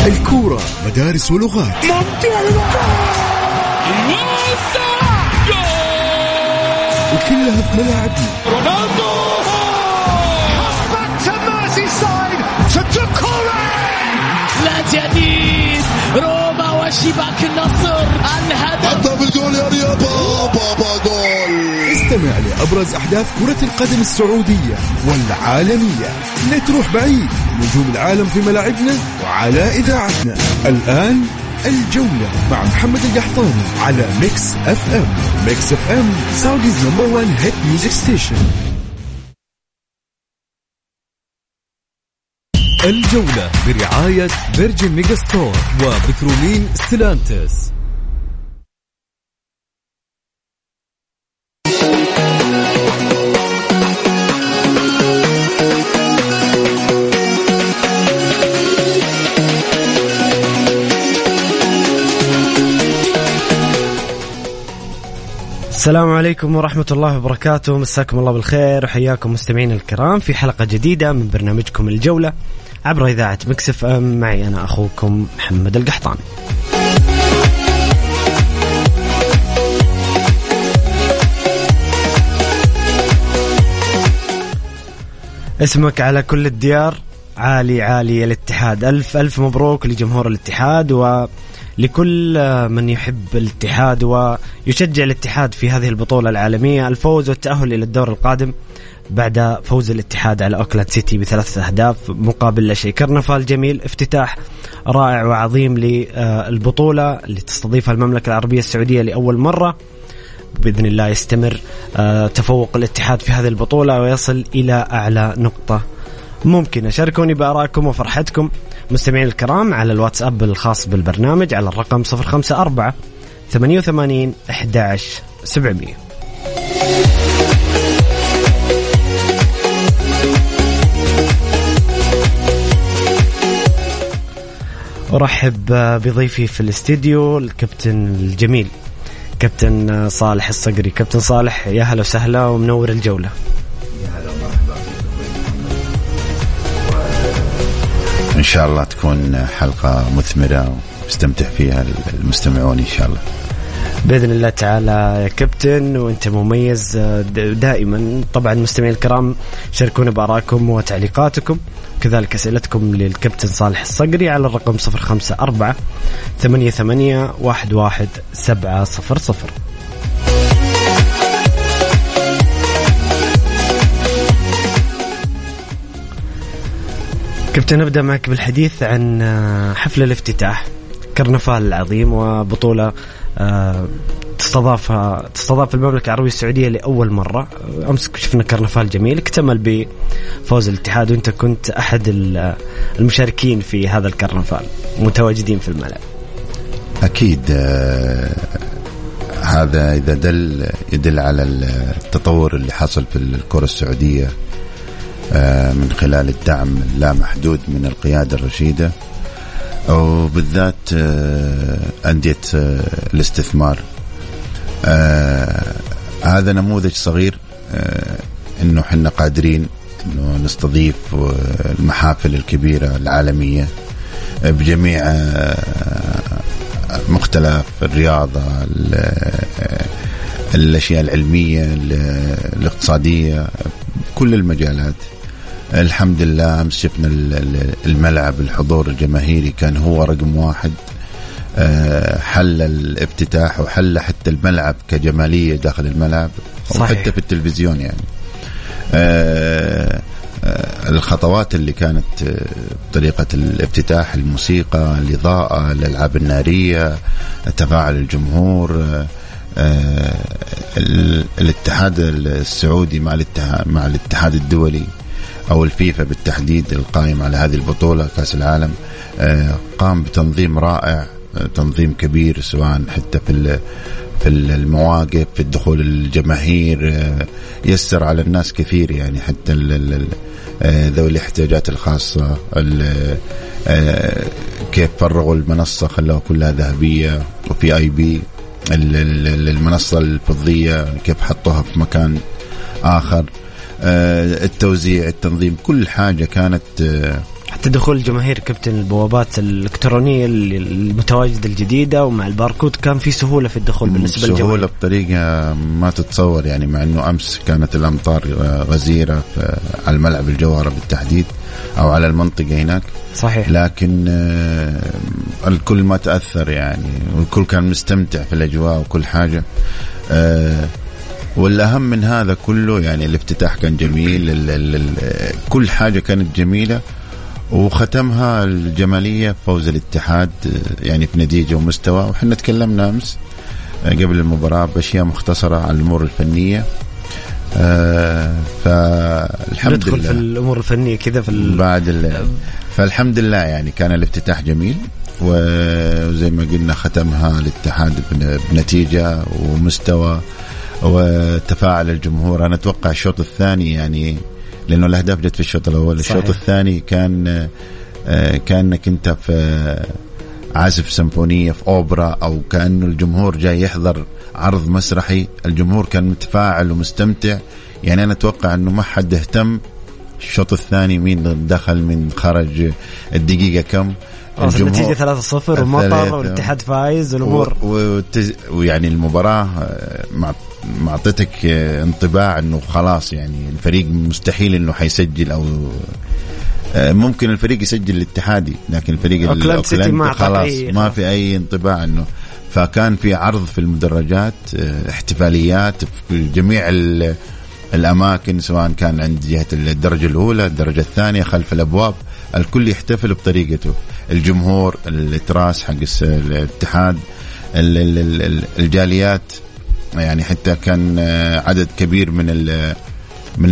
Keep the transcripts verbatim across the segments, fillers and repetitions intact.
الكورة مدارس ولغات. وكلها في ملاعبنا. رونالدو لا جديد روما وشباك النصر الهدف بالجول يا رياض بابا جول. استمع لأبرز أحداث كرة القدم السعودية والعالمية. لا تروح بعيد، نجوم العالم في ملاعبنا وعلى إذاعتنا. الآن الجولة مع محمد القحطاني على ميكس اف ام. ميكس اف ام سعوديز نمبر وان هيت ميوزك ستيشن. الجولة برعاية فيرجن ميجا ستور وبترولين ستيلانتس. السلام عليكم ورحمة الله وبركاته. مساكم الله بالخير وحياكم مستمعين الكرام في حلقة جديدة من برنامجكم الجولة عبر إذاعة ميكس اف ام. معي أنا أخوكم محمد القحطاني. اسمك على كل الديار عالي عالي الاتحاد. ألف ألف مبروك لجمهور الاتحاد ولكل من يحب الاتحاد ويشجع الاتحاد في هذه البطولة العالمية. الفوز والتأهل إلى الدور القادم بعد فوز الاتحاد على أوكلاند سيتي بثلاثة أهداف مقابل لا شيء. كرنفال جميل، افتتاح رائع وعظيم للبطولة اللي تستضيفها المملكة العربية السعودية لأول مرة. بإذن الله يستمر تفوق الاتحاد في هذه البطولة ويصل إلى أعلى نقطة ممكنة. شاركوني بآرائكم وفرحتكم مستمعين الكرام على الواتساب الخاص بالبرنامج على الرقم صفر خمسة أربعة ثمانية وثمانين أحد عشر سبعمية. أرحب بضيفي في الاستديو الكابتن الجميل كابتن صالح الصقري. كابتن صالح يا هلا وسهلا ومنور الجولة. يا هلا ومرحبا بكم. إن شاء الله تكون حلقة مثمرة واستمتع فيها المستمعون إن شاء الله بإذن الله تعالى يا كابتن. وأنت مميز دائما. طبعا مستمعين الكرام شاركونا بآرائكم وتعليقاتكم كذلك أسئلتكم للكابتن صالح الصقري على الرقم صفر خمسة أربعة ثمانية ثمانية واحد واحد سبعة صفر صفر. كابتن نبدأ معك بالحديث عن حفل الافتتاح كرنفال العظيم وبطولة تستضاف تستضاف المملكة العربية السعودية لأول مرة. أمس شفنا كرنفال جميل اكتمل بفوز الاتحاد وأنت كنت أحد المشاركين في هذا الكرنفال متواجدين في الملعب. أكيد آه هذا إذا دل يدل على التطور اللي حصل في الكرة السعودية آه من خلال الدعم لا محدود من القيادة الرشيدة وبالذات آه أندية آه الاستثمار. آه هذا نموذج صغير آه إنه حنا قادرين إنه نستضيف المحافل الكبيرة العالمية بجميع آه مختلف الرياضة الأشياء العلمية الاقتصادية كل المجالات. الحمد لله أمس شفنا الملعب الحضور الجماهيري كان هو رقم واحد. حل الافتتاح وحل حتى الملعب كجمالية داخل الملعب وحتى في التلفزيون يعني. الخطوات اللي كانت طريقة الافتتاح، الموسيقى، الإضاءة، الألعاب النارية، تفاعل الجمهور، الاتحاد السعودي مع الاتحاد مع الاتحاد الدولي أو الفيفا بالتحديد القائم على هذه البطولة كأس العالم قام بتنظيم رائع، تنظيم كبير سواء حتى في في المواقف، في الدخول الجماهير، يسر على الناس كثير يعني حتى ذوي الاحتياجات الخاصة كيف فرغوا المنصة خلوها كلها ذهبية وفي اي بي. المنصة الفضية كيف حطوها في مكان آخر. التوزيع، التنظيم، كل حاجة كانت حتى دخول الجماهير كابتن البوابات الإلكترونية المتواجدة الجديدة ومع الباركود كان في سهولة في الدخول بالنسبة للجماهير. سهولة بطريقة ما تتصور يعني، مع أنه أمس كانت الأمطار غزيرة على الملعب الجوهرة بالتحديد أو على المنطقة هناك. صحيح. لكن الكل ما تأثر يعني، والكل كان مستمتع في الأجواء وكل حاجة. والأهم من هذا كله يعني الافتتاح كان جميل، ال ال ال كل حاجة كانت جميلة، وختمها الجمالية فوز الاتحاد يعني في نتيجة ومستوى. وحنا تكلمنا أمس قبل المباراة بأشياء مختصرة على الأمور الفنية. آه فالحمد ندخل لله في الأمور الفنية كذا في بعد ال... فالحمد لله يعني كان الافتتاح جميل، وزي ما قلنا ختمها الاتحاد بنتيجة ومستوى وتفاعل الجمهور. أنا أتوقع الشوط الثاني يعني، لأنه الأهداف جت في الشوط الأول. الشوط الثاني كان كأنك أنت في عازف سيمفونية في أوبرا، أو كأنه الجمهور جاي يحضر عرض مسرحي. الجمهور كان متفاعل ومستمتع يعني. أنا أتوقع أنه ما حد اهتم الشوط الثاني مين دخل من خرج الدقيقة كم. النتيجة ثلاثة صفر ومطر والاتحاد فايز والأمور ويعني المباراة معطتك انطباع أنه خلاص يعني الفريق مستحيل أنه حيسجل، أو ممكن الفريق يسجل الاتحادي، لكن الفريق الأوكلاند خلاص ما في أي انطباع أنه. فكان في عرض في المدرجات، احتفاليات في جميع الأماكن، سواء كان عند جهة الدرجة الأولى الدرجة الثانية خلف الأبواب، الكل يحتفل بطريقته. الجمهور، التراس حق الاتحاد، الجاليات يعني، حتى كان عدد كبير من ال من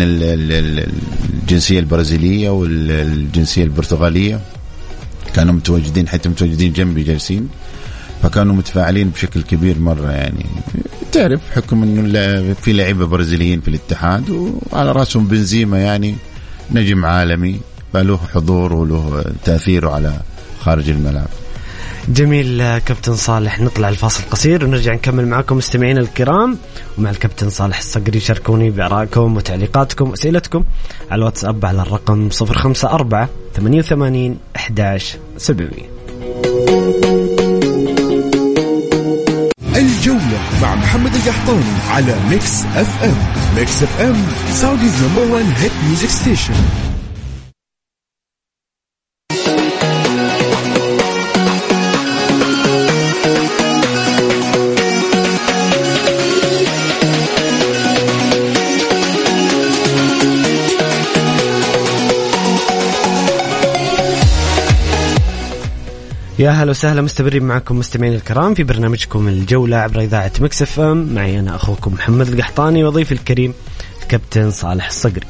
الجنسية البرازيلية والجنسية البرتغالية كانوا متواجدين، حتى متواجدين جنبي جالسين، فكانوا متفاعلين بشكل كبير مرة يعني. تعرف حكم إنه في لعيبة برازيليين في الاتحاد، وعلى رأسهم بنزيما يعني نجم عالمي، فله حضور وله تأثيره على خارج الملعب. جميل كابتن صالح. نطلع الفاصل قصير ونرجع نكمل معكم مستمعينا الكرام، ومع الكابتن صالح الصقري. شاركوني بآرائكم وتعليقاتكم وأسئلتكم على الواتساب على الرقم صفر خمسة أربعة ثمانية وثمانين أحد عشر سبعمية. الجولة مع محمد القحطاني على ميكس اف ام. ميكس اف ام سعوديز نمبر وان هيت ميوزك ستيشن. يا هلا وسهلا، مستمرين معكم مستمعين الكرام في برنامجكم الجولة عبر إذاعة ميكس اف ام. معي أنا أخوكم محمد القحطاني وضيفي الكريم الكابتن صالح الصقري.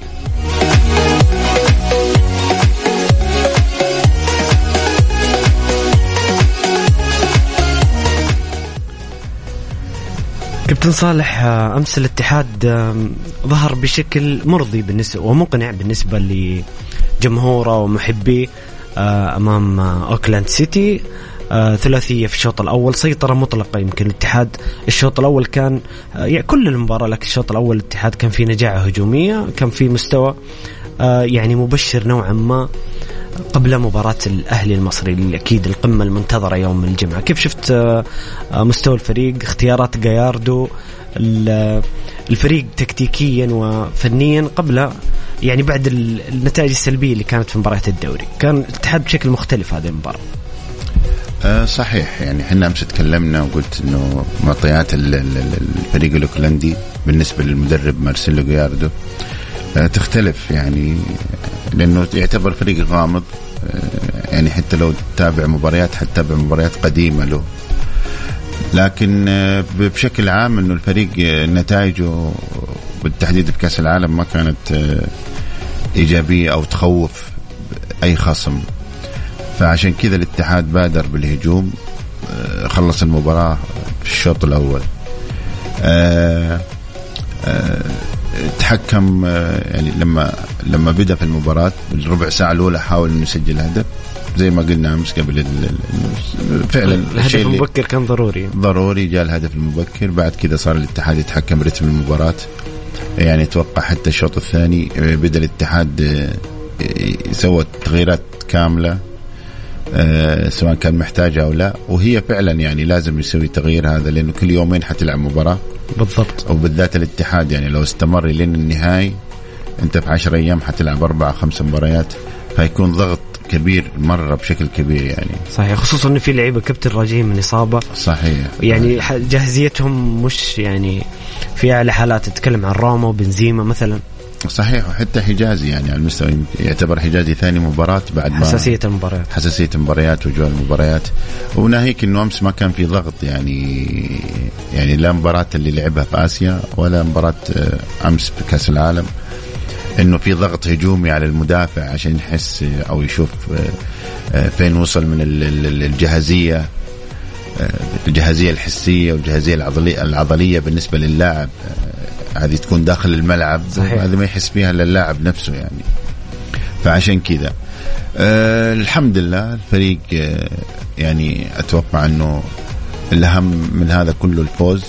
كابتن صالح، أمس الاتحاد ظهر بشكل مرضي بالنسبة ومقنع بالنسبة لجمهوره ومحبيه أمام أوكلاند سيتي. ثلاثية في الشوط الأول، سيطرة مطلقة. يمكن الاتحاد الشوط الأول كان يعني كل المباراة، لكن الشوط الأول الاتحاد كان في نجاعة هجومية، كان في مستوى يعني مبشر نوعا ما قبل مباراة الأهلي المصري اللي أكيد القمة المنتظرة يوم الجمعة. كيف شفت مستوى الفريق، اختيارات جاياردو، الفريق تكتيكيا وفنيا قبل يعني بعد النتائج السلبية اللي كانت في مباراة الدوري؟ كان الاتحاد بشكل مختلف هذه المباراة. أه صحيح يعني، احنا امس تكلمنا وقلت انه معطيات الفريق الاوكلندي بالنسبة للمدرب مارسيلو جاياردو أه تختلف يعني، لانه يعتبر فريق غامض أه يعني، حتى لو تتابع مباريات حتتابع مباريات قديمة له، لكن أه بشكل عام انه الفريق نتائجه بالتحديد في كأس العالم ما كانت إيجابية أو تخوف أي خصم. فعشان كذا الاتحاد بادر بالهجوم، خلص المباراة في الشوط الأول، تحكم يعني لما لما بدأ في المباراة بالربع ساعة الأولى حاول إنه يسجل هدف زي ما قلنا أمس قبل. فعلا الهدف المبكر كان ضروري ضروري جاء الهدف المبكر. بعد كذا صار الاتحاد يتحكم رتم المباراة يعني. اتوقع حتى الشوط الثاني بدأ الاتحاد سوى تغييرات كاملة أه سواء كان محتاجة أو لا، وهي فعلا يعني لازم يسوي تغيير هذا، لأنه كل يومين حتلعب مباراة بالضبط، وبالذات الاتحاد يعني لو استمر لين النهاية أنت في عشر أيام حتلعب أربعة خمس مباريات، فيكون ضغط كبير مرة بشكل كبير يعني. صحيح، خصوصا إن في لعيبة كابتن راجعين من إصابة. صحيح، يعني جاهزيتهم مش يعني في أعلى حالات، تتكلم عن روما وبنزيما مثلا. صحيح، وحتى حجازي يعني على المستوى يعتبر حجازي ثاني مباراة بعد ما حساسية المباريات حساسية المباريات وجوال المباريات. وناهيك إنه أمس ما كان في ضغط يعني يعني لا مباراة اللي لعبها في آسيا ولا مباراة أمس في كأس العالم إنه في ضغط هجومي على المدافع عشان يحس أو يشوف فين وصل من الجاهزية الجاهزية الحسية والجاهزية العضلية العضلية بالنسبة للاعب. هذه تكون داخل الملعب، هذا ما يحس فيها للاعب نفسه يعني. فعشان كذا أه الحمد لله الفريق أه يعني أتوقع أنه الأهم من هذا كله الفوز،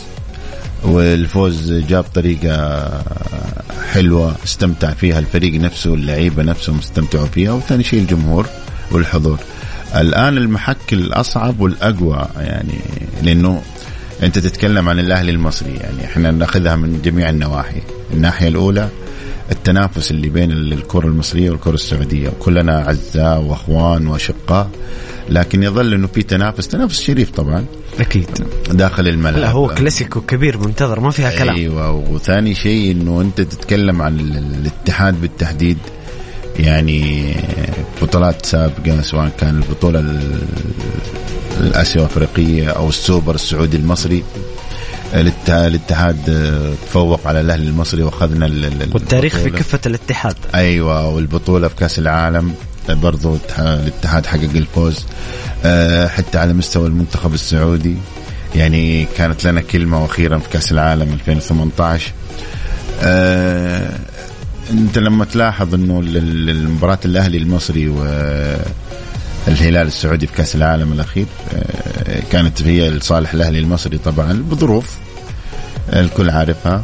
والفوز جاب طريقة حلوة استمتع فيها الفريق نفسه واللعيبة نفسهم استمتعوا فيها، وثاني شيء الجمهور والحضور. الآن المحك الأصعب والأقوى يعني، لأنه أنت تتكلم عن الأهلي المصري يعني إحنا نأخذها من جميع النواحي. الناحية الأولى التنافس اللي بين الكرة المصرية والكرة السعودية، وكلنا أعزاء وأخوان وأشقاء، لكن يظل إنه في تنافس تنافس شريف طبعا أكيد داخل الملعب. لا هو كلاسيكو كبير منتظر ما فيها كلام. أيوة، وثاني شيء إنه أنت تتكلم عن الاتحاد بالتحديد يعني بطولات سابقة، سواء كان البطولة الآسيا الأفريقية أو السوبر السعودي المصري، الاتحاد تفوق على الأهلي المصري وأخذنا والتاريخ في كفة الاتحاد. أيوة، والبطولة في كأس العالم برضو الاتحاد حقق الفوز. حتى على مستوى المنتخب السعودي يعني كانت لنا كلمة أخيرا في كأس العالم ألفين وثمانية عشر. أنت لما تلاحظ أنه المباراة الأهلي المصري والهلال السعودي في كأس العالم الأخير كانت هي لصالح الأهلي المصري طبعا بظروف الكل عارفها.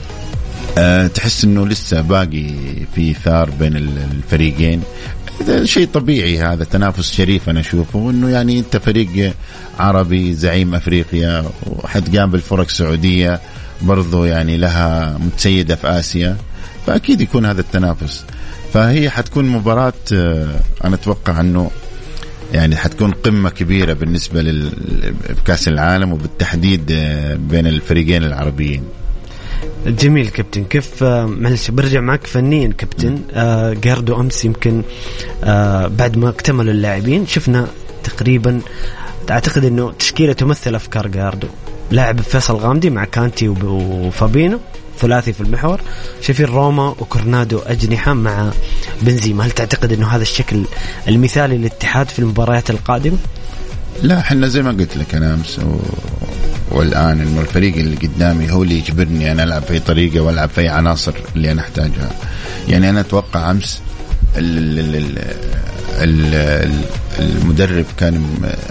تحس أنه لسه باقي في ثار بين الفريقين، هذا شيء طبيعي، هذا تنافس شريف أنا أشوفه. أنه يعني أنت فريق عربي زعيم أفريقيا وحتقام بالفرق السعودية برضو يعني لها متسيدة في آسيا، فأكيد يكون هذا التنافس. فهي حتكون مباراة أنا أتوقع أنه يعني حتكون قمة كبيرة بالنسبة لكأس العالم وبالتحديد بين الفريقين العربيين. جميل كابتن. كيف معلش برجع معك فنيا كابتن، آه جاردو أمس يمكن آه بعد ما اكتملوا اللاعبين شفنا تقريبا أعتقد أنه تشكيلة تمثل أفكار جاردو، لاعب فيصل غامدي مع كانتي وفابينو ثلاثي في المحور، شايفين روما وكورنادو أجنحة مع بنزيما. هل تعتقد أنه هذا الشكل المثالي للاتحاد في المباريات القادمة؟ لا، حنا زي ما قلت لك أنا أمس و... والآن إنه الفريق اللي قدامي هو اللي يجبرني أنا ألعب في طريقة وألعب في عناصر اللي أنا أحتاجها. يعني أنا أتوقع أمس ال... ال... ال... ال... المدرب كان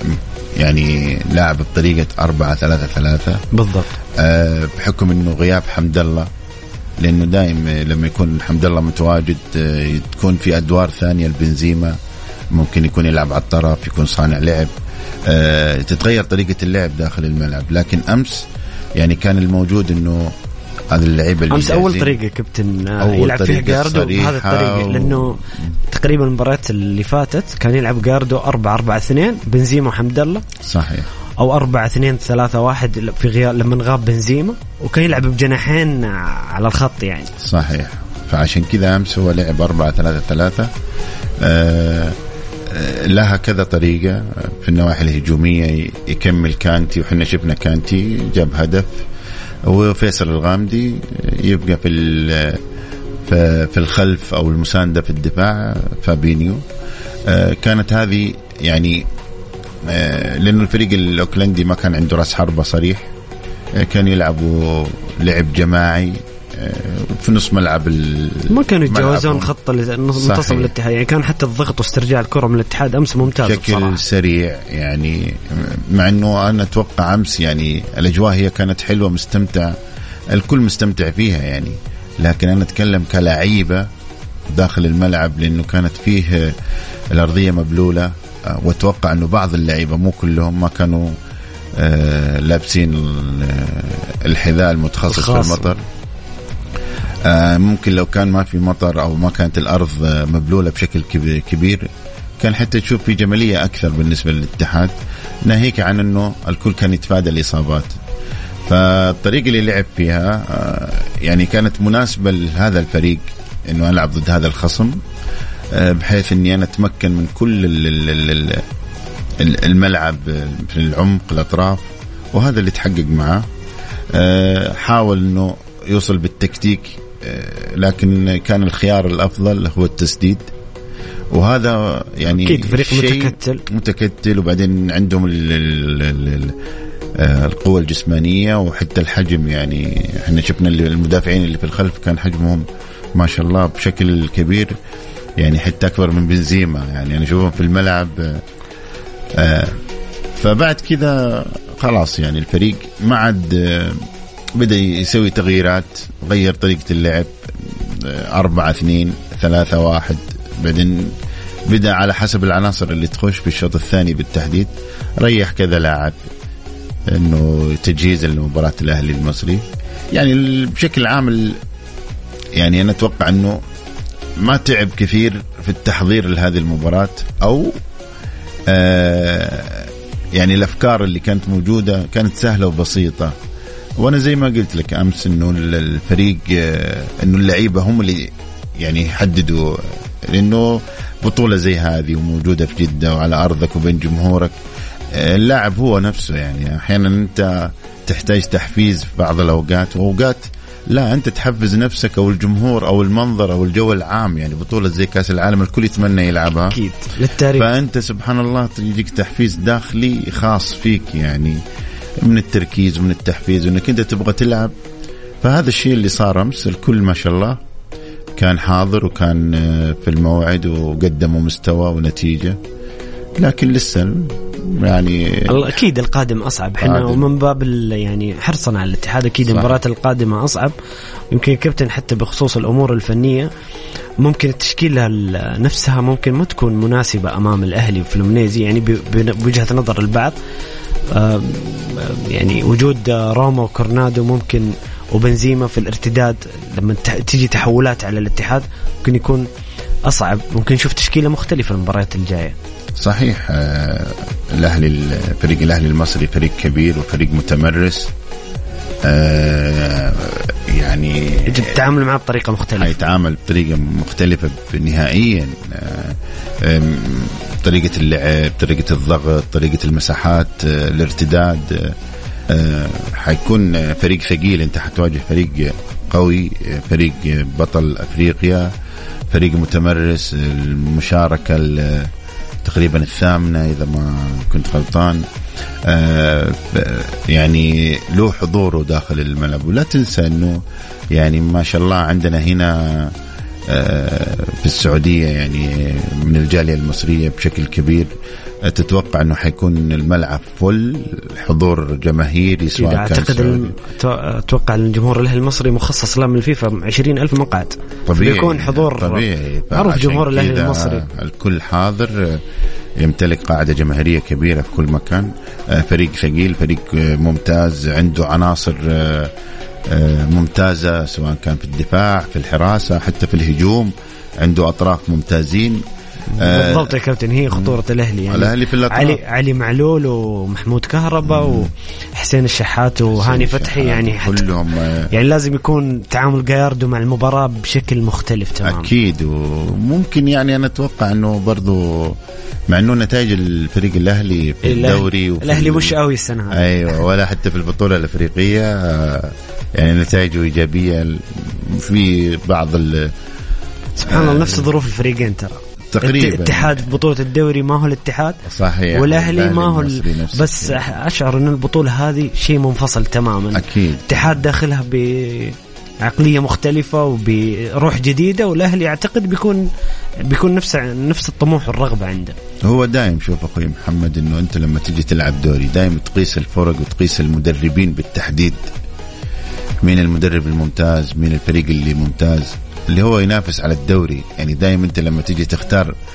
يعني لاعب بطريقة أربعة ثلاثة ثلاثة بالضبط، أه بحكم إنه غياب حمد الله، لأنه دائم لما يكون حمد الله متواجد أه تكون في أدوار ثانية البنزيما، ممكن يكون يلعب على الطرف، يكون صانع لعب، أه تتغير طريقة اللعب داخل الملعب. لكن أمس يعني كان الموجود إنه هذا اللعيبة اللي أمس أول طريقة كابتن يلعب فيها جاردو بهذا الطريقة و... لأنه تقريبا المباريات اللي فاتت كان يلعب جاردو أربعة أربعة اثنين بنزيما وحمد الله، صحيح، أو أربعة اثنين ثلاثة واحد في غياب لما غاب بنزيما، وكان يلعب بجناحين على الخط يعني. صحيح، فعشان كذا أمس هو لعب أربعة ثلاثة ثلاثة. آه لها كذا طريقة في النواحي الهجومية، يكمل كانتي وحنا شفنا كانتي جاب هدف، وفيصل الغامدي يبقى في في الخلف أو المساندة في الدفاع فابينيو. كانت هذه يعني لأنه الفريق الأوكلندي ما كان عنده رأس حربة صريح، كان يلعبوا لعب جماعي في نص ملعب، ما كانوا يتجاوزون خط منتصف الاتحاد، يعني كان حتى الضغط واسترجاع الكرة من الاتحاد أمس ممتاز بشكل بصراحة. سريع يعني، مع أنه أنا أتوقع أمس يعني الأجواء هي كانت حلوة مستمتع، الكل مستمتع فيها يعني. لكن أنا أتكلم كلاعيبة داخل الملعب، لأنه كانت فيه الأرضية مبلولة، وأتوقع أنه بعض اللعيبة مو كلهم ما كانوا لابسين الحذاء المتخصص في المطر. ممكن لو كان ما في مطر أو ما كانت الأرض مبلولة بشكل كبير كان حتى تشوف في جمالية أكثر بالنسبة للاتحاد، ناهيك عن أنه الكل كان يتفادى الإصابات. فالطريقة اللي لعب فيها يعني كانت مناسبة لهذا الفريق أنه ألعب ضد هذا الخصم، بحيث أني أنا أتمكن من كل الملعب في العمق الأطراف، وهذا اللي تحقق معه. حاول أنه يوصل بالتكتيك، لكن كان الخيار الأفضل هو التسديد، وهذا يعني أكيد فريق متكتل متكتل وبعدين عندهم ال ال ال القوة الجسمانية وحتى الحجم. يعني احنا شفنا المدافعين اللي في الخلف كان حجمهم ما شاء الله بشكل كبير، يعني حتى أكبر من بنزيما، يعني أنا أشوفهم في الملعب. فبعد كذا خلاص يعني الفريق ما عاد بدأ يسوي تغييرات، غير طريقة اللعب أربعة اثنين ثلاثة واحد، بعدين بدأ على حسب العناصر اللي تخش في الشوط الثاني بالتحديد. ريح كذا لاعب إنه تجهيز لمباراة الأهلي المصري. يعني بشكل عام يعني أنا أتوقع إنه ما تعب كثير في التحضير لهذه المباراة، أو آه يعني الأفكار اللي كانت موجودة كانت سهلة وبسيطة. وأنا زي ما قلت لك أمس إنه الفريق آه إنه اللعيبة هم اللي يعني يحددوا، لأنه بطولة زي هذه وموجودة في جدة وعلى أرضك وبين جمهورك، آه اللاعب هو نفسه. يعني أحيانا أنت تحتاج تحفيز في بعض الأوقات، وأوقات لا أنت تحفز نفسك أو الجمهور أو المنظر أو الجو العام. يعني بطولة زي كأس العالم الكل يتمنى يلعبها أكيد للتاريخ، فأنت سبحان الله تجيك تحفيز داخلي خاص فيك، يعني من التركيز ومن التحفيز وأنك أنت تبغى تلعب. فهذا الشيء اللي صار أمس، الكل ما شاء الله كان حاضر وكان في الموعد وقدموا مستوى ونتيجة. لكن لسه يعني أكيد القادم أصعب، حنا ومن باب يعني حرصنا على الاتحاد أكيد المباراة القادمة أصعب. يمكن الكابتن حتى بخصوص الأمور الفنية ممكن التشكيلة نفسها ممكن ما تكون مناسبة أمام الأهلي وفلومينيزي، يعني بوجهة نظر البعض. يعني وجود روما وكورنادو ممكن وبنزيما في الارتداد لما تيجي تحولات على الاتحاد ممكن يكون أصعب، ممكن نشوف تشكيلة مختلفة المباريات الجاية. صحيح. آه الأهلي فريق الأهلي المصري فريق كبير وفريق متمرس، آه يعني يجب التعامل معه بطريقة مختلفة، يتعامل بطريقة مختلفة نهائيا. آه طريقة اللعب، طريقة الضغط، طريقة المساحات، آه الارتداد. آه حيكون فريق ثقيل، انت حتواجه فريق قوي، فريق بطل أفريقيا، فريق متمرس. المشاركة تقريبا الثامنة إذا ما كنت غلطان، آه يعني له حضوره داخل الملعب. ولا تنسى أنه يعني ما شاء الله عندنا هنا آه في السعودية يعني من الجالية المصرية بشكل كبير. تتوقع أنه حيكون الملعب فل حضور جماهيري سواء كان أعتقد أتوقع أن الجمهور الأهلي المصري مخصص له من الفيفا عشرين ألف مقعد، طبيعي بيكون حضور طبيعي. معروف جمهور الأهلي المصري الكل حاضر، يمتلك قاعدة جماهيرية كبيرة في كل مكان. فريق ثقيل، فريق ممتاز، عنده عناصر ممتازة سواء كان في الدفاع، في الحراسة، حتى في الهجوم عنده أطراف ممتازين. بالضبط يا كابتن، هي خطورة الأهلي يعني الأهلي في علي علي معلول ومحمود كهربا وحسين الشحات وهاني فتحي، يعني كلهم يعني لازم يكون تعامل جايردو مع المباراة بشكل مختلف تماما. أكيد. وممكن يعني أنا أتوقع أنه برضو مع أنه نتائج الفريق الأهلي في الدوري الأهلي مش قوي السنة هذه، أيوة، ولا حتى في البطولة الأفريقية يعني نتائجه إيجابية في بعض سبحان الله. نفس ظروف الفريقين ترى تقريبا. الاتحاد في بطولة الدوري ما هو الاتحاد، صحيح، والأهلي ما هو ال... بس أشعر أن البطولة هذه شيء منفصل تماما. أكيد. الاتحاد داخلها بعقلية مختلفة وبروح جديدة، والأهلي أعتقد بيكون بيكون نفس نفس الطموح والرغبة عنده. هو دائم شوف أخوي محمد إنه أنت لما تيجي تلعب دوري دائم تقيس الفرق وتقيس المدربين بالتحديد، مين المدرب الممتاز، مين الفريق اللي ممتاز اللي هو ينافس على الدوري. يعني دائما أنت لما تيجي تختار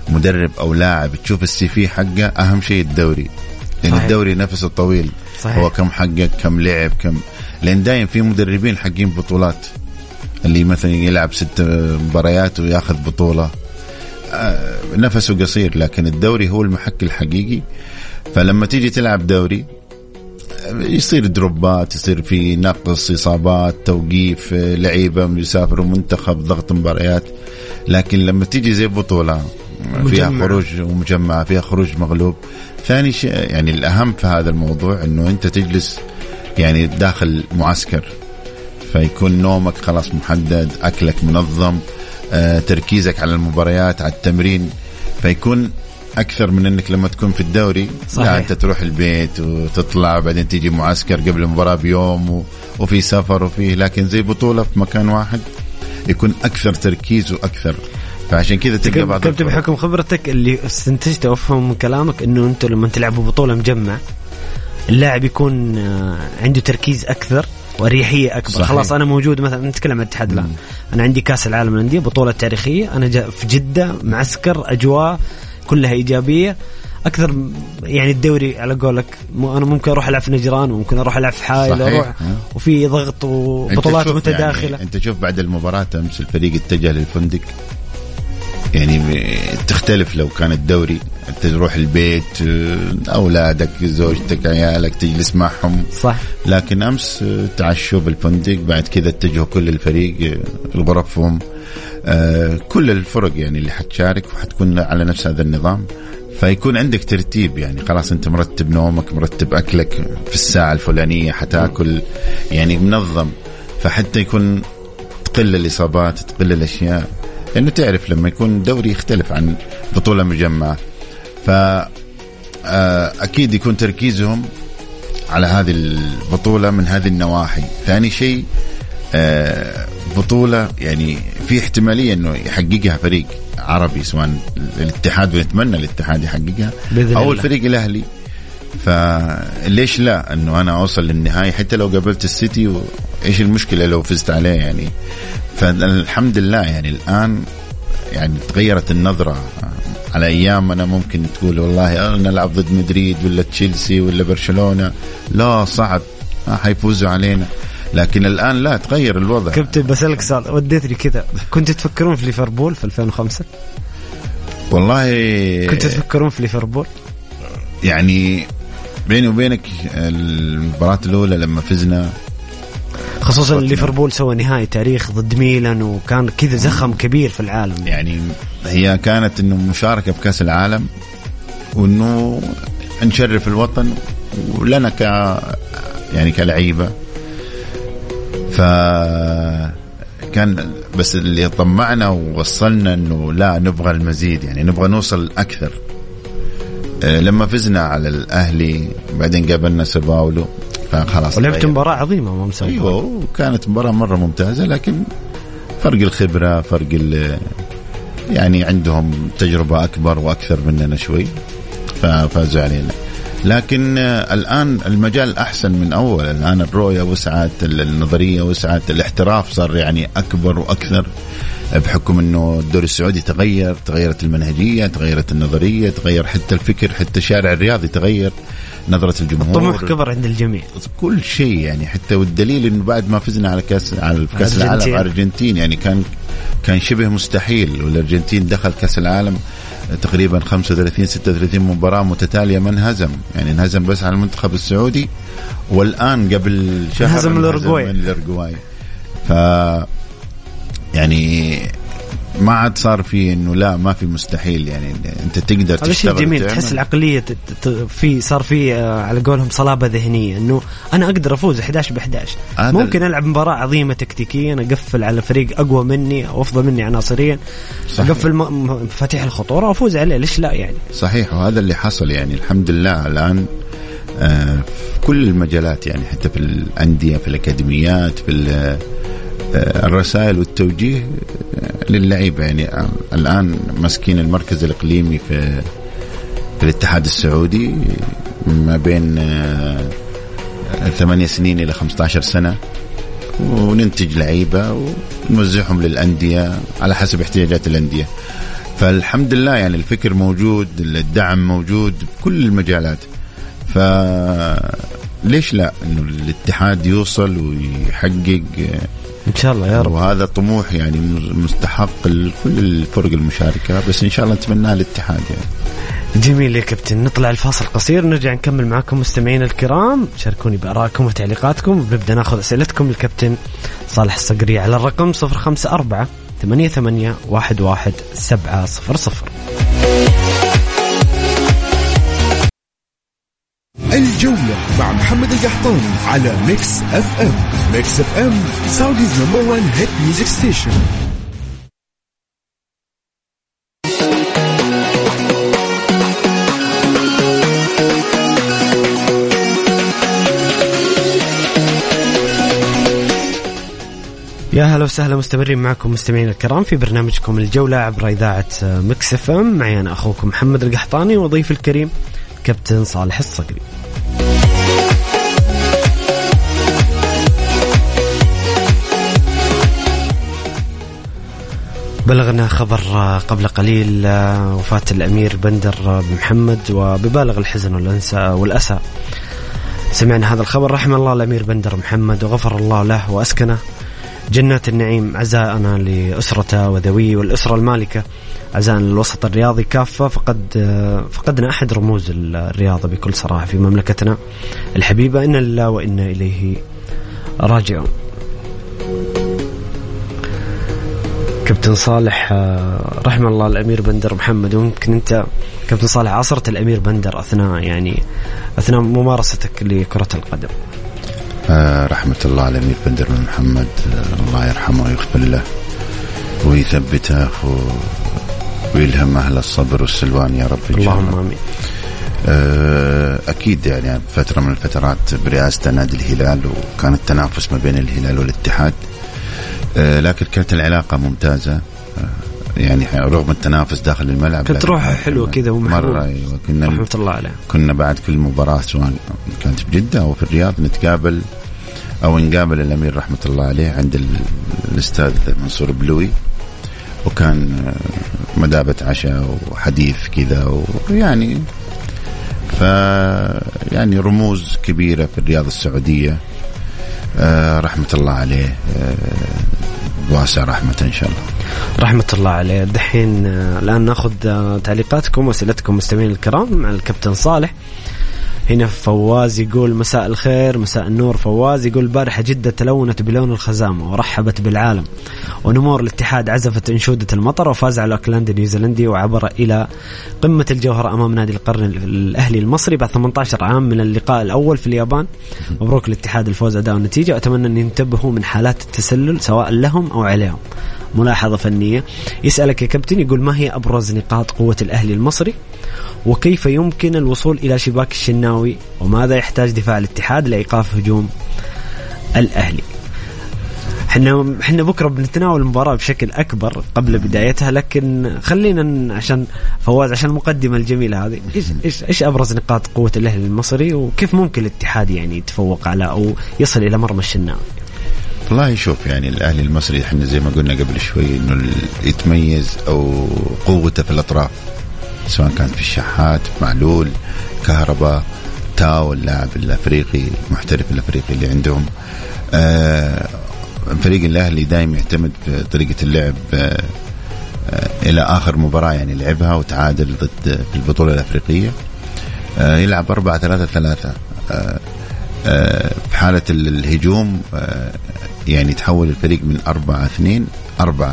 مدرب أو لاعب تشوف السي في حقه أهم شيء الدوري، لأن صحيح. الدوري نفسه طويل. صحيح. هو كم حقق كم لعب كم، لأن دايم في مدربين حقين بطولات اللي مثلا يلعب ست مباريات وياخذ بطولة، آه نفسه قصير. لكن الدوري هو المحك الحقيقي. فلما تيجي تلعب دوري يصير دروبات، يصير في نقص، إصابات، توقيف لعيبة يسافروا منتخب، ضغط مباريات. لكن لما تيجي زي بطولة فيها مجمع. خروج ومجمع، فيها خروج مغلوب. ثاني شيء يعني الأهم في هذا الموضوع أنه أنت تجلس يعني داخل معسكر، فيكون نومك خلاص محدد، أكلك منظم، آه، تركيزك على المباريات، على التمرين، فيكون أكثر من أنك لما تكون في الدوري. صحيح. لا أنت تروح البيت وتطلع بعدين تيجي معسكر قبل المباراة بيوم و... وفي سفر وفيه. لكن زي بطولة في مكان واحد يكون أكثر تركيز وأكثر. فعشان كذا تلقى بعض كنت بحكم خبرتك اللي استنتجته وأفهم من كلامك أنه أنتوا لما تلعبوا بطولة مجمع اللاعب يكون عنده تركيز أكثر وأريحية أكبر. صحيح. خلاص أنا موجود مثلا نتكلم عن الاتحاد الآن، أنا عندي كأس العالم للأندية بطولة تاريخية، أنا جا في جدة معسكر أجواء كلها إيجابية أكثر. يعني الدوري على قولك أنا ممكن أروح ألعب في نجران وممكن أروح ألعب في حائل أروح وفي ضغط وبطولات متداخلة. يعني أنت شوف بعد المباراة أمس الفريق اتجه للفندق، يعني تختلف لو كان الدوري تروح البيت، أولادك زوجتك عيالك تجلس معهم. صح. لكن أمس تعشوا بالفندق، بعد كذا اتجهوا كل الفريق الغرفهم، آه كل الفرق يعني اللي حتشارك وحتكون على نفس هذا النظام. فيكون عندك ترتيب، يعني خلاص أنت مرتب نومك، مرتب أكلك في الساعة الفلانية حتاكل، يعني منظم. فحتى يكون تقل الإصابات، تقل الأشياء، لأنه تعرف لما يكون دوري يختلف عن بطولة مجمعة. فأكيد يكون تركيزهم على هذه البطولة من هذه النواحي. ثاني شيء بطولة يعني في احتمالية أنه يحققها فريق عربي، سواء الاتحاد، ونتمنى الاتحاد يحققها، أو الفريق الأهلي. فليش لا أنه أنا أوصل للنهاية حتى لو قابلت السيتي، وإيش المشكلة لو فزت عليه يعني. فالحمد لله يعني الآن يعني تغيرت النظرة. على أيام أنا ممكن تقول والله نلعب ضد مدريد ولا تشيلسي ولا برشلونة، لا صعب حيفوزوا علينا. لكن الآن لا، تغير الوضع. كنت بسألك سؤال وديتني كذا، كنت تفكرون في ليفربول في ألفين وخمسة؟ والله كنت تفكرون في ليفربول؟ يعني بيني وبينك المباراة الأولى لما فزنا، خصوصا ليفربول سوى نهائي تاريخ ضد ميلان وكان كذا زخم كبير في العالم. يعني هي كانت إنه مشاركة بكأس العالم، وإنه نشرف الوطن ولنا ك يعني كلعيبة. فكان بس اللي طمعنا ووصلنا إنه لا، نبغى المزيد، يعني نبغى نوصل أكثر. لما فزنا على الأهلي بعدين قابلنا سباولو، فخلاص ولعبت مباراة عظيمة ما مسوي. أيوة كانت مباراة مرة ممتازة، لكن فرق الخبرة، فرق يعني عندهم تجربة أكبر وأكثر مننا شوي، ففازوا علينا. لكن الآن المجال أحسن من أول. الآن الرؤية وسعت، النظرية وسعت، الاحتراف صار يعني أكبر وأكثر، بحكم أنه الدوري السعودي تغير، تغيرت المنهجية، تغيرت النظرية، تغير حتى الفكر، حتى الشارع الرياضي تغير، نظرة الجمهور، الطموح كبر عند الجميع، كل شيء يعني. حتى والدليل إنه بعد ما فزنا على كأس على كأس العالم على الأرجنتين، يعني كان كان شبه مستحيل، والأرجنتين دخل كأس العالم تقريبا خمسة وثلاثين ستة وثلاثين مباراة متتالية ما انهزم، يعني انهزم بس على المنتخب السعودي، والآن قبل شهر انهزم الأورجواي. الأورجواي ف يعني ما عاد صار في انه لا ما في مستحيل، يعني انت تقدر تشتغل. هذا شيء جميل، تحس العقليه في صار في على قولهم صلابه ذهنيه، انه انا اقدر افوز أحد عشر بأحد عشر، ممكن العب مباراه عظيمه تكتيكيا، اقفل على فريق اقوى مني او افضل مني عناصريا، اقفل مفاتيح الخطوره وافوز عليه، ليش لا يعني. صحيح، وهذا اللي حصل يعني الحمد لله الان في كل المجالات، يعني حتى في الانديه، في الاكاديميات، في الرسائل والتوجيه للعيبة. يعني الآن مسكين المركز الإقليمي في, في الاتحاد السعودي ما بين ثمانية سنين إلى خمسة عشر سنة، وننتج لعيبة ونوزعهم للأندية على حسب احتياجات الأندية. فالحمد لله يعني الفكر موجود، الدعم موجود بكل المجالات. فليش لا إنه الاتحاد يوصل ويحقق إن شاء الله يا رب. وهذا طموح يعني مستحق لكل الفرق المشاركة، بس إن شاء الله نتمناه الاتحاد يعني. جميل يا كابتن. نطلع الفاصل قصير، نرجع نكمل معكم مستمعين الكرام. شاركوني بآرائكم وتعليقاتكم، بنبدأ ناخذ أسئلتكم الكابتن صالح الصقري على الرقم صفر خمسة أربعة ثمانية ثمانية واحد واحد سبعة صفر صفر. الجولة مع محمد القحطاني على ميكس اف ام. ميكس اف ام سعوديز نمبر وان هيت ميوزك ستيشن. يا هلا وسهلا، مستمرين معكم مستمعين الكرام في برنامجكم الجولة عبر إذاعة ميكس اف ام. معي أنا أخوكم محمد القحطاني وضيف الكريم كابتن صالح الصقري. بلغنا خبر قبل قليل وفاة الأمير بندر بن محمد، وببالغ الحزن والأسى سمعنا هذا الخبر. رحم الله الأمير بندر محمد وغفر الله له وأسكنه جنات النعيم. عزاءنا لأسرته وذويه والأسرة المالكة، عزاءنا للوسط الرياضي كافة. فقد فقدنا أحد رموز الرياضة بكل صراحة في مملكتنا الحبيبة. إنا لله وإنا إليه راجعون. كابتن صالح، رحم الله الأمير بندر محمد، وممكن أنت كابتن صالح عصرت الأمير بندر أثناء يعني أثناء ممارستك لكرة القدم. آه رحمة الله على الأمير بندر بن محمد، آه الله يرحمه ويغفر له ويثبته ويلهم أهل الصبر والسلوان يا رب. اللهم آمين. آه أكيد يعني فترة من الفترات برئاسة نادي الهلال، وكان التنافس ما بين الهلال والاتحاد، آه لكن كانت العلاقة ممتازة. آه يعني رغم التنافس داخل الملعب كانت روحه حلوة كذا ومحبوب. أيوة كنا رحمة الله عليه. كنا بعد كل مباراة سواء كانت في جدة أو في الرياض نتقابل أو نقابل الأمير رحمة الله عليه عند الأستاذ منصور بلوي، وكان مدابة عشاء وحديث كذا، ويعني ف يعني رموز كبيرة في الرياضة السعودية. آه رحمة الله عليه، آه واسع رحمة إن شاء الله. رحمة الله عليه. دحين الآن ناخذ تعليقاتكم وأسئلتكم مستمعين الكرام مع الكابتن صالح. هنا فواز يقول مساء الخير، مساء النور. فواز يقول البارحة جدة تلونت بلون الخزامة ورحبت بالعالم، ونمور الاتحاد عزفت أنشودة المطر وفاز على أوكلاند النيوزيلندي وعبر إلى قمة الجوهرة أمام نادي القرن الأهلي المصري بعد ثمانية عشر عام من اللقاء الأول في اليابان. مبروك الاتحاد الفوز أداء والنتيجة، وأتمنى أن ينتبهوا من حالات التسلل سواء لهم أو عليهم. ملاحظة فنية. يسألك يا كابتن، يقول ما هي أبرز نقاط قوة الأهلي المصري، وكيف يمكن الوصول إلى شباك الشناوي، وماذا يحتاج دفاع الاتحاد لإيقاف هجوم الأهلي؟ حنا حنا بكرة بنتناول المباراة بشكل أكبر قبل بدايتها، لكن خلينا عشان فواز عشان المقدمة الجميلة هذه، إيش إيش إيش أبرز نقاط قوة الأهلي المصري، وكيف ممكن الاتحاد يعني يتفوق على أو يصل إلى مرمى الشناوي؟ والله يشوف يعني الأهلي المصري احنا زي ما قلنا قبل شوي إنه يتميز أو قوته في الأطراف، سواء كان في الشحات، معلول، كهرباء، تاو اللاعب الأفريقي المحترف الأفريقي اللي عندهم. آه فريق الأهلي دائما يعتمد طريقة اللعب آه آه إلى آخر مباراة يعني لعبها وتعادل ضد في البطولة الأفريقية. آه يلعب أربعة ثلاثة ثلاثة. آه آه في حالة الهجوم آه يعني تحول الفريق من أربعة اثنين أربعة.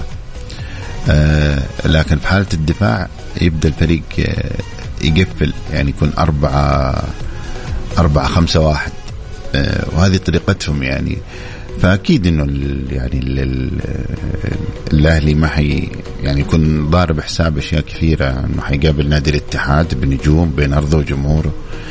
آه لكن في حالة الدفاع يبدأ الفريق آه يقفل، يعني يكون أربعة أربعة خمسة واحد. آه وهذه طريقتهم يعني. فأكيد إنه يعني الأهلي ما حي يعني يكون ضارب حساب أشياء كثيرة، إنه حيقابل نادي الاتحاد بنجوم بين أرضه وجمهوره.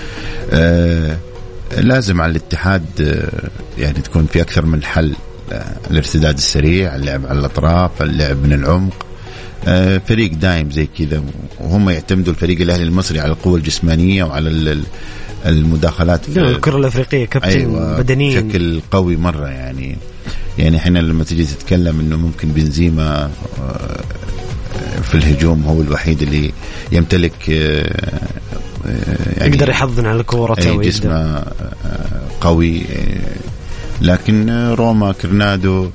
آه لازم على الاتحاد آه يعني تكون في أكثر من حل، آه الارتداد السريع، اللعب على الأطراف، اللعب من العمق. آه فريق دايم زي كذا، وهم يعتمدوا الفريق الأهلي المصري على القوة الجسمانية وعلى المداخلات في الكرة الأفريقية كابتن. أيوة بدنيين بشكل قوي مرة يعني. يعني حين لما تيجي تتكلم إنه ممكن بنزيما في الهجوم هو الوحيد اللي يمتلك يعني يقدر يحضن على الكورة، جسمه قوي. لكن روما كرنادو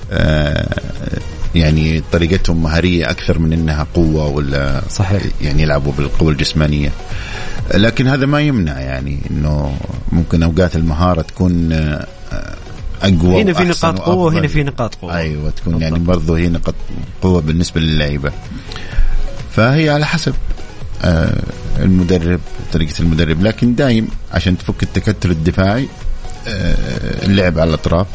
يعني طريقتهم مهارية أكثر من أنها قوة ولا صحيح. يعني يلعبوا بالقوة الجسمانية، لكن هذا ما يمنع يعني أنه ممكن أوقات المهارة تكون أقوى. هنا في نقاط قوة وهنا في نقاط قوة. أيوة تكون بالضبط. يعني برضو هي نقاط قوة بالنسبة للعيبة، فهي على حسب المدرب، طريقة المدرب. لكن دايم عشان تفك التكتل الدفاعي اللعب على الأطراف،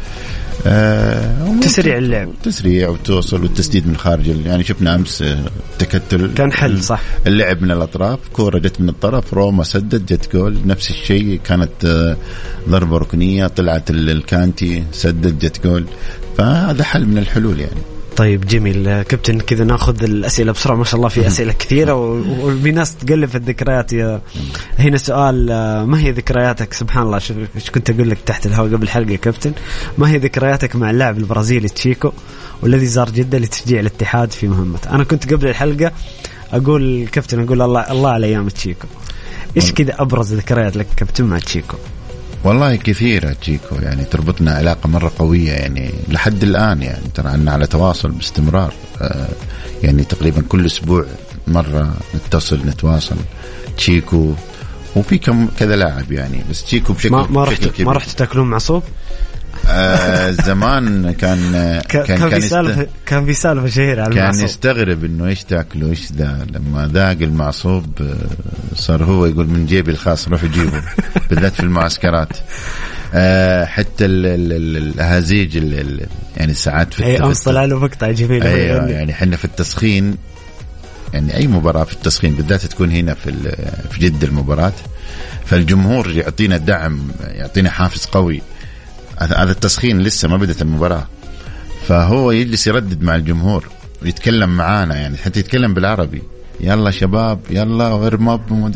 تسريع اللعب، تسريع وتوصل والتسديد من خارج. يعني شفنا أمس تكتل كان حل صح، اللعب من الأطراف، كورة جت من الطرف، روما سدد جت جول. نفس الشيء كانت ضربة ركنية طلعت الكانتي سدد جت جول، فهذا حل من الحلول يعني. طيب جميل كابتن، كذا ناخذ الأسئلة بسرعة، ما شاء الله في أسئلة كثيرة وبناس تقلب في الذكريات. يا هنا سؤال، ما هي ذكرياتك؟ سبحان الله، شوف ايش كنت أقول لك تحت الهواء قبل الحلقة يا كابتن، ما هي ذكرياتك مع اللاعب البرازيلي تشيكو والذي زار جدة لتشجيع الاتحاد في مهمته؟ أنا كنت قبل الحلقة أقول كابتن، أقول الله الله على أيام تشيكو. إيش كذا أبرز ذكريات لك كابتن مع تشيكو؟ والله كثيرة تشيكو، يعني تربطنا علاقة مرة قوية يعني لحد الآن، يعني ترى عنا على تواصل باستمرار، آه يعني تقريبا كل أسبوع مرة نتصل نتواصل. تشيكو وفي كم كذا لاعب يعني، بس تشيكو بشكل ما, ما بشكل رحت كبير. ما رحت تاكلون معصوب؟ آه زمان كان كان كان في سالفة كان في سالفة شهيرة على المعصوب، كان يستغرب إنه إيش تاكلوا إيش ذا. لما ذاق المعصوب صار هو يقول من جيبي الخاص روح جيبه بالذات في المعسكرات. آه حتى الهزيج يعني الساعات في أي أمس طلع له مقطع جميل. أيوة يعني حنا في التسخين، يعني أي مباراة في التسخين بالذات تكون هنا في في جدة المباراة، فالجمهور يعطينا دعم، يعطينا حافز قوي. هذا التسخين لسه ما بدأت المباراة، فهو يجلس يردد مع الجمهور ويتكلم معانا، يعني حتى يتكلم بالعربي، يلا شباب يلا ارمب.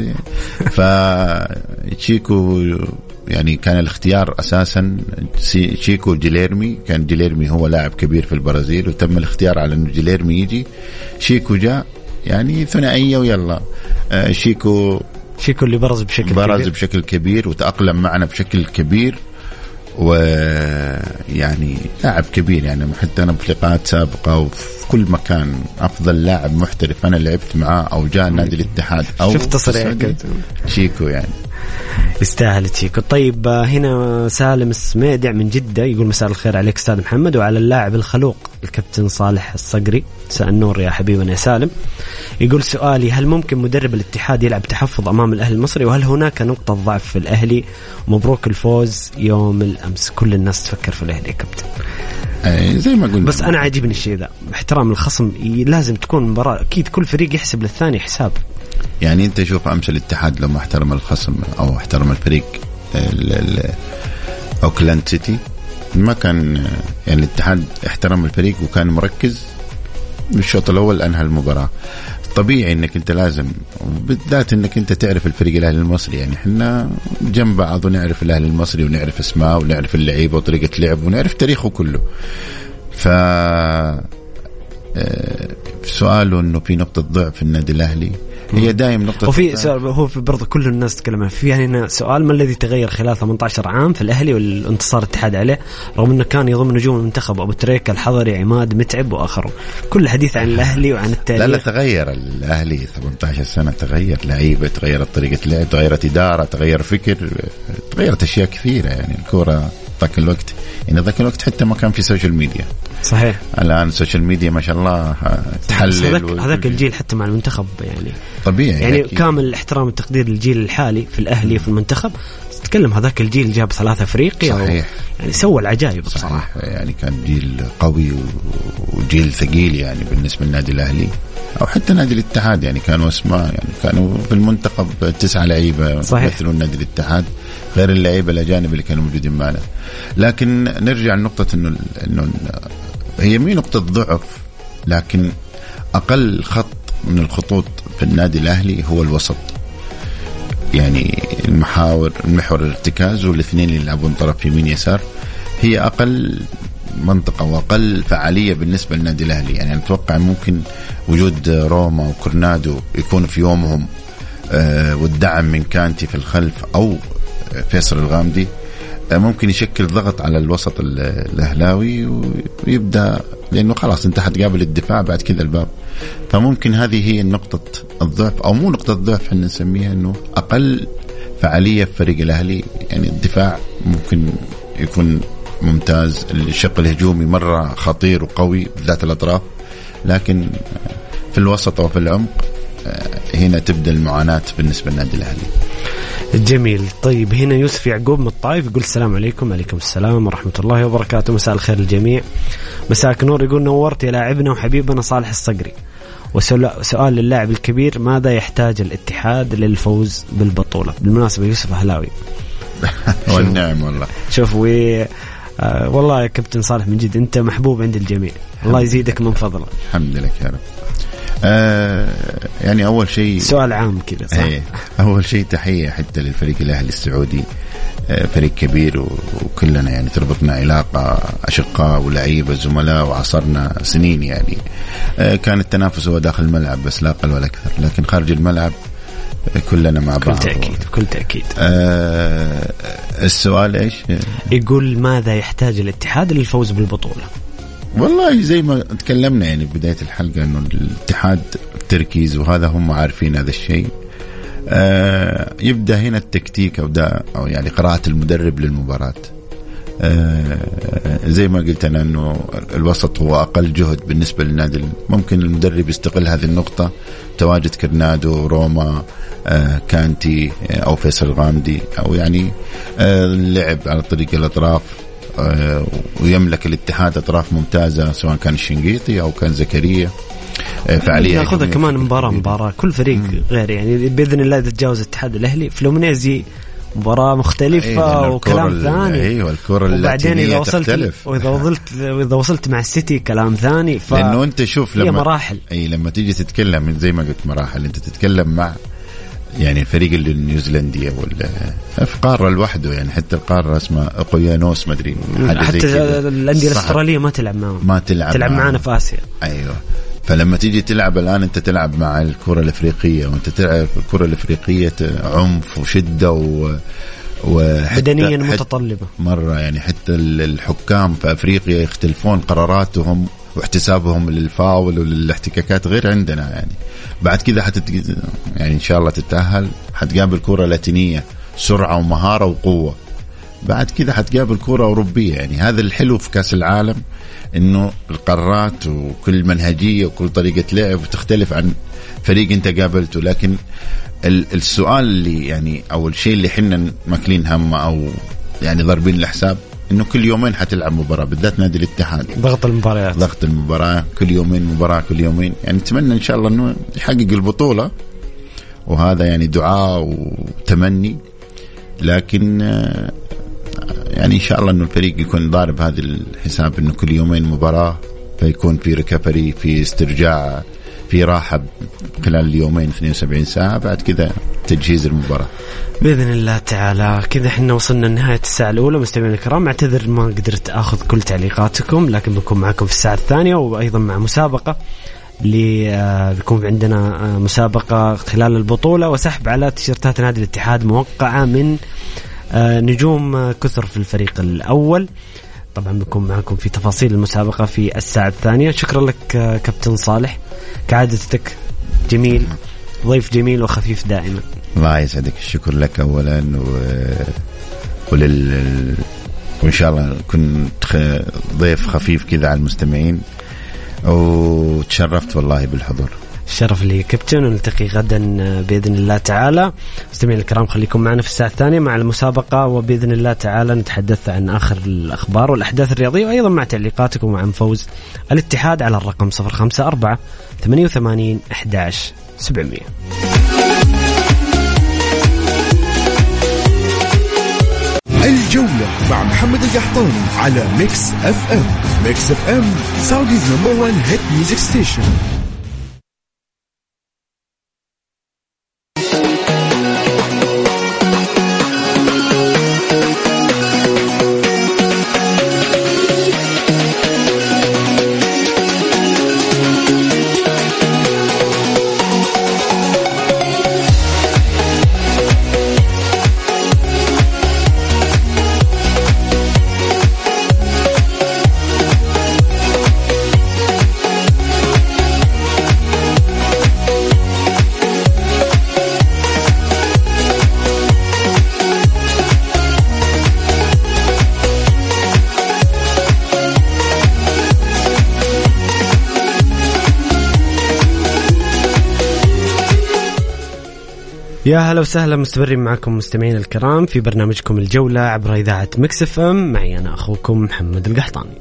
فتشيكو يعني كان الاختيار أساسا شيكو جيليرمي، كان جيليرمي هو لاعب كبير في البرازيل وتم الاختيار على أنه جيليرمي يجي، شيكو جاء يعني ثنائية ويلا. آه شيكو شيكو اللي برز بشكل برز كبير. بشكل كبير وتأقلم معنا بشكل كبير، ويعني لاعب كبير يعني. حتى أنا بلقاءات سابقة وفي كل مكان أفضل لاعب محترف أنا لعبت معاه أو جاء نادي الاتحاد أو شفت تصريح شيكو يعني يستاهل تشيكو. طيب هنا سالم السميدع من جدة يقول مساء الخير عليك أستاذ محمد وعلى اللاعب الخلوق الكابتن صالح الصقري. مساء النور يا حبيبنا يا سالم. يقول سؤالي، هل ممكن مدرب الاتحاد يلعب تحفظ أمام الأهلي المصري، وهل هناك نقطة ضعف في الأهلي؟ مبروك الفوز يوم الأمس. كل الناس تفكر في الأهلي يا كابتن. أي زي ما قلنا، بس أنا عاجبني الشيء ذا، احترام الخصم لازم تكون مباراة، أكيد كل فريق يحسب للثاني حساب. يعني أنت شوف أمس الاتحاد لما احترم الخصم أو احترم الفريق أوكلاند سيتي، ما كان يعني الاتحاد احترم الفريق وكان مركز بالشوط الأول أنهى المباراة. طبيعي انك انت لازم، بالذات انك انت تعرف الفريق الاهلي المصري، يعني احنا جنب بعض ونعرف الاهلي المصري ونعرف اسماء ونعرف اللعيبه وطريقه لعب ونعرف تاريخه كله. ف سؤاله انه في نقطه ضعف في النادي الاهلي، هي دائم نقطه. وفي سؤال هو في برضه كل الناس تكلم فيها هنا، سؤال ما الذي تغير خلال ثمانية عشر عام في الاهلي والانتصار الاتحاد عليه، رغم انه كان يضم نجوم المنتخب ابو تريكه الحضري عماد متعب واخرون، كل حديث عن الاهلي وعن التاريخ. لا لا تغير الاهلي ثمانية عشر سنه، تغير لعيبه، تغيرت طريقه لعب، تغيرت اداره، تغير فكر، تغيرت اشياء كثيره. يعني الكوره ذاك الوقت، يعني ذاك الوقت حتى ما كان في سوشيال ميديا. صحيح. الان السوشيال ميديا ما شاء الله تحلل. هذاك الجيل حتى مع المنتخب يعني طبيعي، يعني أكيد. كامل الاحترام والتقدير للجيل الحالي في الاهلي وفي المنتخب. تتكلم هذاك الجيل جاب ثلاثة افريقيا، صحيح. يعني سوى العجائب بصراحه. يعني كان جيل قوي وجيل ثقيل يعني بالنسبه للنادي الاهلي او حتى نادي الاتحاد، يعني كانوا اسماء، يعني كانوا في المنتخب تسعة لعيبه يمثلون نادي الاتحاد غير اللعيبه الاجانب اللي كانوا موجودين معنا. لكن نرجع لنقطه انه انه هي مي نقطه ضعف، لكن اقل خط من الخطوط في النادي الاهلي هو الوسط. يعني المحاور، المحور الارتكاز والاثنين اللي يلعبون طرف يمين يسار، هي اقل منطقة وأقل فعالية بالنسبة للنادي الأهلي. يعني أتوقع ممكن وجود روما وكورنادو يكون في يومهم والدعم من كانتي في الخلف أو فيصل الغامدي ممكن يشكل ضغط على الوسط الأهلاوي ويبدأ، لأنه خلاص أنت حتقابل الدفاع بعد كذا الباب. فممكن هذه هي نقطة الضعف أو مو نقطة الضعف، احنا نسميها أنه أقل فعالية في فريق الأهلي. يعني الدفاع ممكن يكون ممتاز، الشق الهجومي مرة خطير وقوي بالذات الأطراف، لكن في الوسط وفي العمق هنا تبدأ المعاناة بالنسبة للنادي الأهلي. جميل. طيب هنا يوسف يعقوب من الطائف يقول السلام عليكم. عليكم السلام ورحمة الله وبركاته. مساء الخير الجميع. مساءك نور. يقول نورت يا لاعبنا وحبيبنا صالح الصقري. وسؤال للاعب الكبير، ماذا يحتاج الاتحاد للفوز بالبطولة؟ بالمناسبة يوسف أهلاوي. والنعم والله. شوف وي آه والله يا كابتن صالح من جد أنت محبوب عند الجميع، الله يزيدك من فضله. الحمد لله يا رب. آه يعني أول شيء سؤال عام كذا صح؟ أول شيء تحية حتى للفريق الأهلي السعودي، آه فريق كبير وكلنا يعني تربطنا علاقة أشقاء ولعيبة زملاء وعصرنا سنين. يعني آه كان التنافس هو داخل الملعب بس لا أقل ولا أكثر، لكن خارج الملعب كلنا مع بعض. كل تأكيد كل تأكيد. آه السؤال إيش؟ يقول ماذا يحتاج الاتحاد للفوز بالبطولة؟ والله زي ما تكلمنا يعني بداية الحلقة أنه الاتحاد تركيز، وهذا هم عارفين هذا الشيء. آه يبدأ هنا التكتيك أو, أو يعني قراءة المدرب للمباراة. آه زي ما قلت أنا أنه الوسط هو أقل جهد بالنسبة للنادي، ممكن المدرب يستغل هذه النقطة، تواجد كرنادو، روما، آه كانتي أو فيصل الغامدي، أو يعني آه اللعب على طريق الأطراف. آه ويملك الاتحاد أطراف ممتازة سواء كان الشنقيطي أو كان زكريا. آه فعليا ناخذها كمان مباراة مباراة كل فريق مم. غير يعني بإذن الله إذا تجاوز الاتحاد الأهلي فلومينيزي مباراة مختلفة أيه وكلام ثاني. أيوة الكرة وبعدين إذا وصلت وإذا وصلت وإذا وصلت مع السيتي كلام ثاني. ف... لأنه أنت شوف لما مراحل. أي لما تيجي تتكلم زي ما قلت مراحل، أنت تتكلم مع يعني الفريق النيوزيلندية ولا في قارة لوحده، يعني حتى القارة اسمها أقويانوس ما أدري حتى الأندية الأسترالية ما تلعب معهم، ما تلعب تلعب معنا في آسيا. أيوة. فلما تيجي تلعب الآن أنت تلعب مع الكرة الأفريقية، وأنت تلعب الكرة الأفريقية عنف وشدة و بدنيا متطلبة مرة. يعني حتى الحكام في أفريقيا يختلفون قراراتهم واحتسابهم للفاول وللاحتكاكات غير عندنا. يعني بعد كذا حتت يعني إن شاء الله تتأهل حتقابل كرة لاتينية سرعة ومهارة وقوة، بعد كذا حتقابل كرة أوروبية. يعني هذا الحلو في كأس العالم، إنه القرارات وكل منهجية وكل طريقة لعب تختلف عن فريق أنت قابلته. لكن السؤال اللي يعني أو الشيء اللي حنا ماكلين همه أو يعني ضاربين الحساب إنه كل يومين حتلعب مباراة، بالذات نادي الاتحاد ضغط المباريات ضغط المباراة كل يومين مباراة كل يومين. يعني نتمنى إن شاء الله إنه يحقق البطولة، وهذا يعني دعاء وتمني. لكن يعني إن شاء الله إنه الفريق يكون ضارب هذا الحساب إنه كل يومين مباراة، فيكون في ريكفري، في استرجاع، في راحة خلال اليومين اثنين وسبعين ساعة، بعد كذا تجهيز المباراة بإذن الله تعالى. كذا احنا وصلنا لنهاية الساعة الأولى. مستمعينا الكرام اعتذر ما قدرت أخذ كل تعليقاتكم، لكن بكون معكم في الساعة الثانية، وأيضا مع مسابقة اللي بيكون عندنا مسابقة خلال البطولة وسحب على تيشيرتات نادي الاتحاد موقعة من نجوم كثر في الفريق الأول. طبعا بكون معكم في تفاصيل المسابقة في الساعة الثانية. شكرا لك كابتن صالح كعادتك، جميل، ضيف جميل وخفيف دائما. الله يسعدك. الشكر لك أولا و... ولل... وإن شاء الله كنت ضيف خفيف كذا على المستمعين، وتشرفت والله بالحضور. الشرف لي كابتن، ونلتقي غدا بإذن الله تعالى. مستمعين الكرام خليكم معنا في الساعة الثانية مع المسابقة، وبإذن الله تعالى نتحدث عن آخر الأخبار والأحداث الرياضية، وأيضا مع تعليقاتكم وعن فوز الاتحاد على الرقم صفر خمسة أربعة ثمانية وثمانين أحد عشر سبعمية. الجولة مع محمد القحطاني على ميكس اف ام. ميكس اف ام سعوديز نمبر وان هيت ميوزك ستيشن. يا هلا وسهلا، مستمرين معكم مستمعين الكرام في برنامجكم الجولة عبر إذاعة ميكس اف ام. معي أنا أخوكم محمد القحطاني.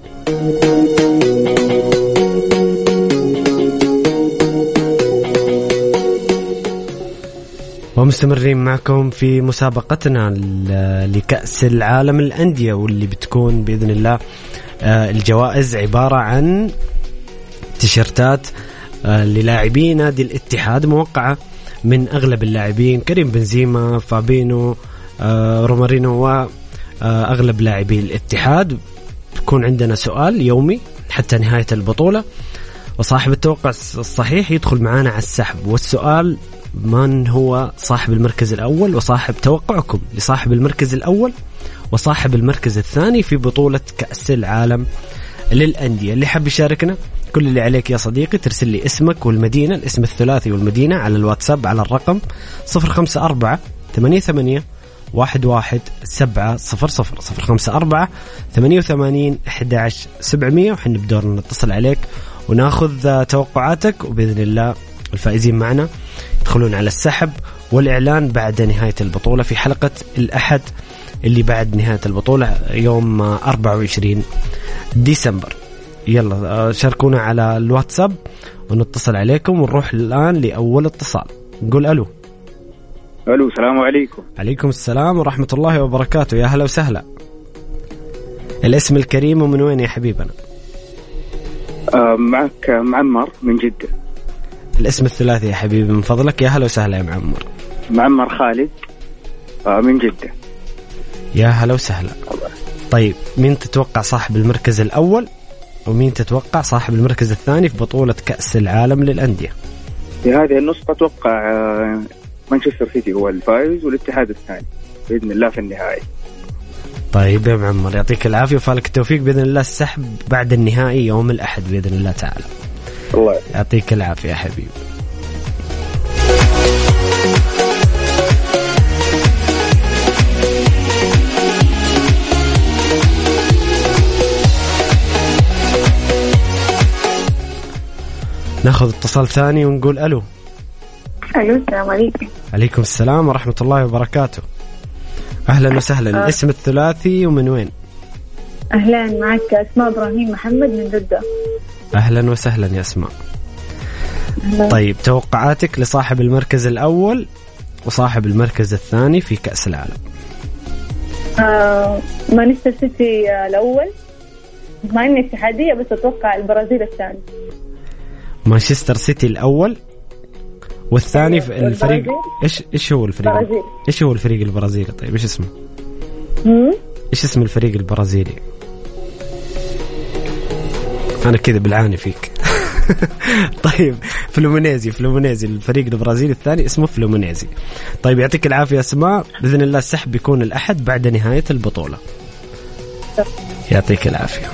ومستمرين معكم في مسابقتنا لكأس العالم الأندية، واللي بتكون بإذن الله الجوائز عبارة عن تيشيرتات للاعبين نادي الاتحاد موقعة من أغلب اللاعبين، كريم بنزيما، فابينو، رومارينو، وأغلب لاعبي الاتحاد. بيكون عندنا سؤال يومي حتى نهاية البطولة، وصاحب التوقع الصحيح يدخل معنا على السحب. والسؤال: من هو صاحب المركز الأول؟ وصاحب توقعكم لصاحب المركز الأول وصاحب المركز الثاني في بطولة كأس العالم للأندية. اللي حاب يشاركنا، كل اللي عليك يا صديقي ترسل لي اسمك والمدينة، الاسم الثلاثي والمدينة، على الواتساب على الرقم صفر خمسة أربعة ثمانية ثمانية واحد واحد سبعة صفر صفر صفر خمسة أربعة ثمانية ثمانية واحد واحد سبعمية، وحن بدورنا نتصل عليك وناخذ توقعاتك، وبإذن الله الفائزين معنا يدخلون على السحب والإعلان بعد نهاية البطولة في حلقة الأحد اللي بعد نهاية البطولة يوم أربعة وعشرين ديسمبر. يلا شاركونا على الواتساب ونتصل عليكم، ونروح الآن لأول اتصال. نقول ألو. ألو، السلام عليكم. عليكم السلام ورحمة الله وبركاته. يا هلا وسهلا. الاسم الكريم ومن وين يا حبيبنا؟ آه معك معمر من جدة. الاسم الثلاثي يا حبيبي من فضلك. يا هلا وسهلا يا معمر. معمر خالد آه من جدة. يا هلا وسهلا. طيب، مين تتوقع صاحب المركز الأول ومين تتوقع صاحب المركز الثاني في بطولة كأس العالم للأندية؟ في هذه النسخة أتوقع آه مانشستر سيتي هو الفائز والاتحاد الثاني بإذن الله في النهائي. طيب يا معمر، يعطيك العافية وفالك التوفيق بإذن الله. السحب بعد النهائي يوم الأحد بإذن الله تعالى. الله يعطيك العافية يا حبيبي. ناخذ اتصال ثاني ونقول ألو. ألو، السلام عليكم. عليكم السلام ورحمة الله وبركاته. أهلا وسهلا. أه. الاسم الثلاثي ومن وين؟ أهلا، معك أسماء إبراهيم محمد من جدة. أهلا وسهلا يا أسماء. أهلا. طيب، توقعاتك لصاحب المركز الأول وصاحب المركز الثاني في كأس العالم؟ آه، مانشستر سيتي الأول، مع إني اتحادية بس أتوقع البرازيل الثاني. مانشستر سيتي الأول والثاني في الفريق. البرازيل. إيش إيش هو الفريق؟ البرازيل. إيش هو الفريق البرازيلي؟ طيب إيش اسمه؟ هم؟ إيش اسم الفريق البرازيلي؟ أنا كذا بالعاني فيك. طيب، فلومينيزي. فلومينيزي الفريق البرازيلي الثاني اسمه فلومينيزي. طيب، يعطيك العافية أسماء. بإذن الله السحب بيكون الأحد بعد نهاية البطولة. يعطيك العافية.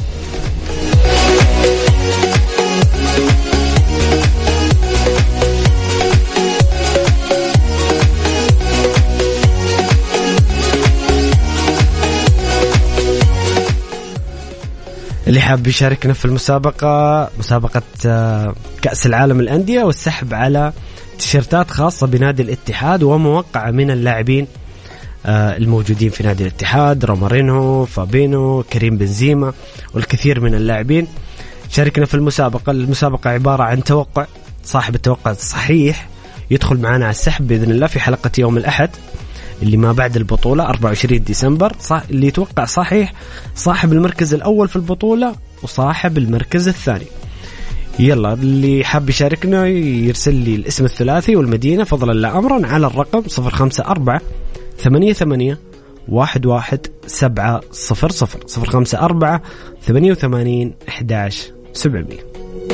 اللي حاب يشاركنا في المسابقة، مسابقة كأس العالم الأندية، والسحب على تيشيرتات خاصة بنادي الاتحاد وموقعة من اللاعبين الموجودين في نادي الاتحاد: رومارينو، فابينو، كريم بنزيما، والكثير من اللاعبين. شاركنا في المسابقة. المسابقة عبارة عن توقع، صاحب التوقع الصحيح يدخل معنا على السحب بإذن الله في حلقة يوم الأحد اللي ما بعد البطولة أربعة وعشرين ديسمبر. صح، اللي يتوقع صحيح صاحب المركز الأول في البطولة وصاحب المركز الثاني. يلا، اللي حاب يشاركنا يرسل لي الاسم الثلاثي والمدينة فضلا لا أمرا على الرقم صفر خمسة أربعة ثمانية ثمانية واحد واحد سبعة صفر صفر صفر خمسة أربعة ثمانية ثمانية واحد واحد سبعمية.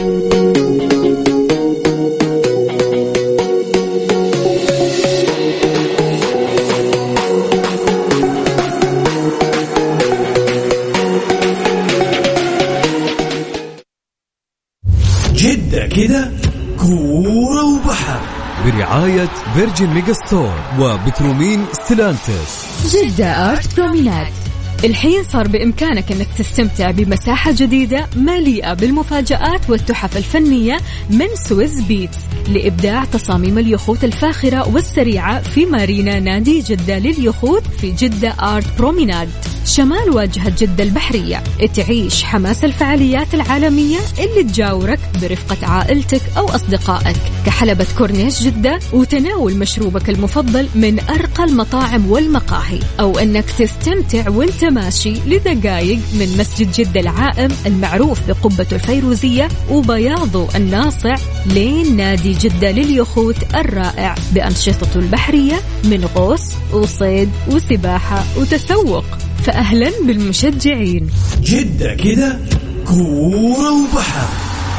جدة كده كورة وبحر برعاية فيرجن ميجا ستور وبترومين ستيلانتس. جدة آرت بروميناد. الحين صار بإمكانك أنك تستمتع بمساحة جديدة مليئة بالمفاجآت والتحف الفنية من سويس بيتس. لإبداع تصاميم اليخوت الفاخرة والسريعة في مارينا نادي جدة لليخوت في جدة آرت بروميناد شمال واجهة جدة البحرية. تعيش حماس الفعاليات العالمية اللي تجاورك برفقة عائلتك أو أصدقائك كحلبة كورنيش جدة وتناول مشروبك المفضل من أرقى المطاعم والمقاهي، أو أنك تستمتع وانت ماشي لدقائق من مسجد جدة العائم المعروف بقبة الفيروزية وبياضه الناصع لين نادي جدة لليخوت الرائع بأنشطته البحرية من غوص وصيد وسباحة وتسوق. فأهلا بالمشجعين. جدة كده كورة وبحر.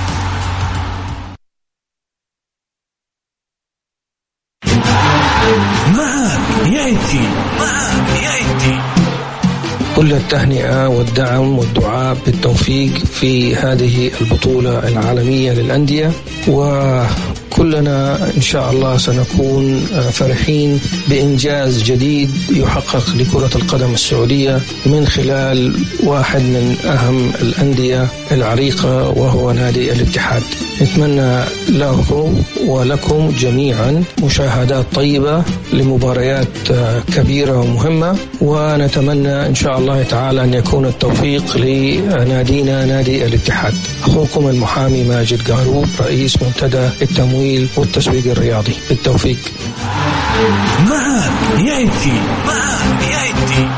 معك يأتي معك يأتي كل التهنئة والدعم والدعاء بالتوفيق في هذه البطولة العالمية للأندية، وكلنا إن شاء الله سنكون فرحين بإنجاز جديد يحقق لكرة القدم السعودية من خلال واحد من أهم الأندية العريقة وهو نادي الاتحاد. نتمنى له ولكم جميعا مشاهدات طيبة لمباريات كبيرة ومهمة، ونتمنى إن شاء الله تعالى أن يكون التوفيق لنادينا نادي الاتحاد. أخوكم المحامي ماجد قاروب، رئيس منتدى التمويل والتسويق الرياضي. بالتوفيق. معك يأتي معك يأتي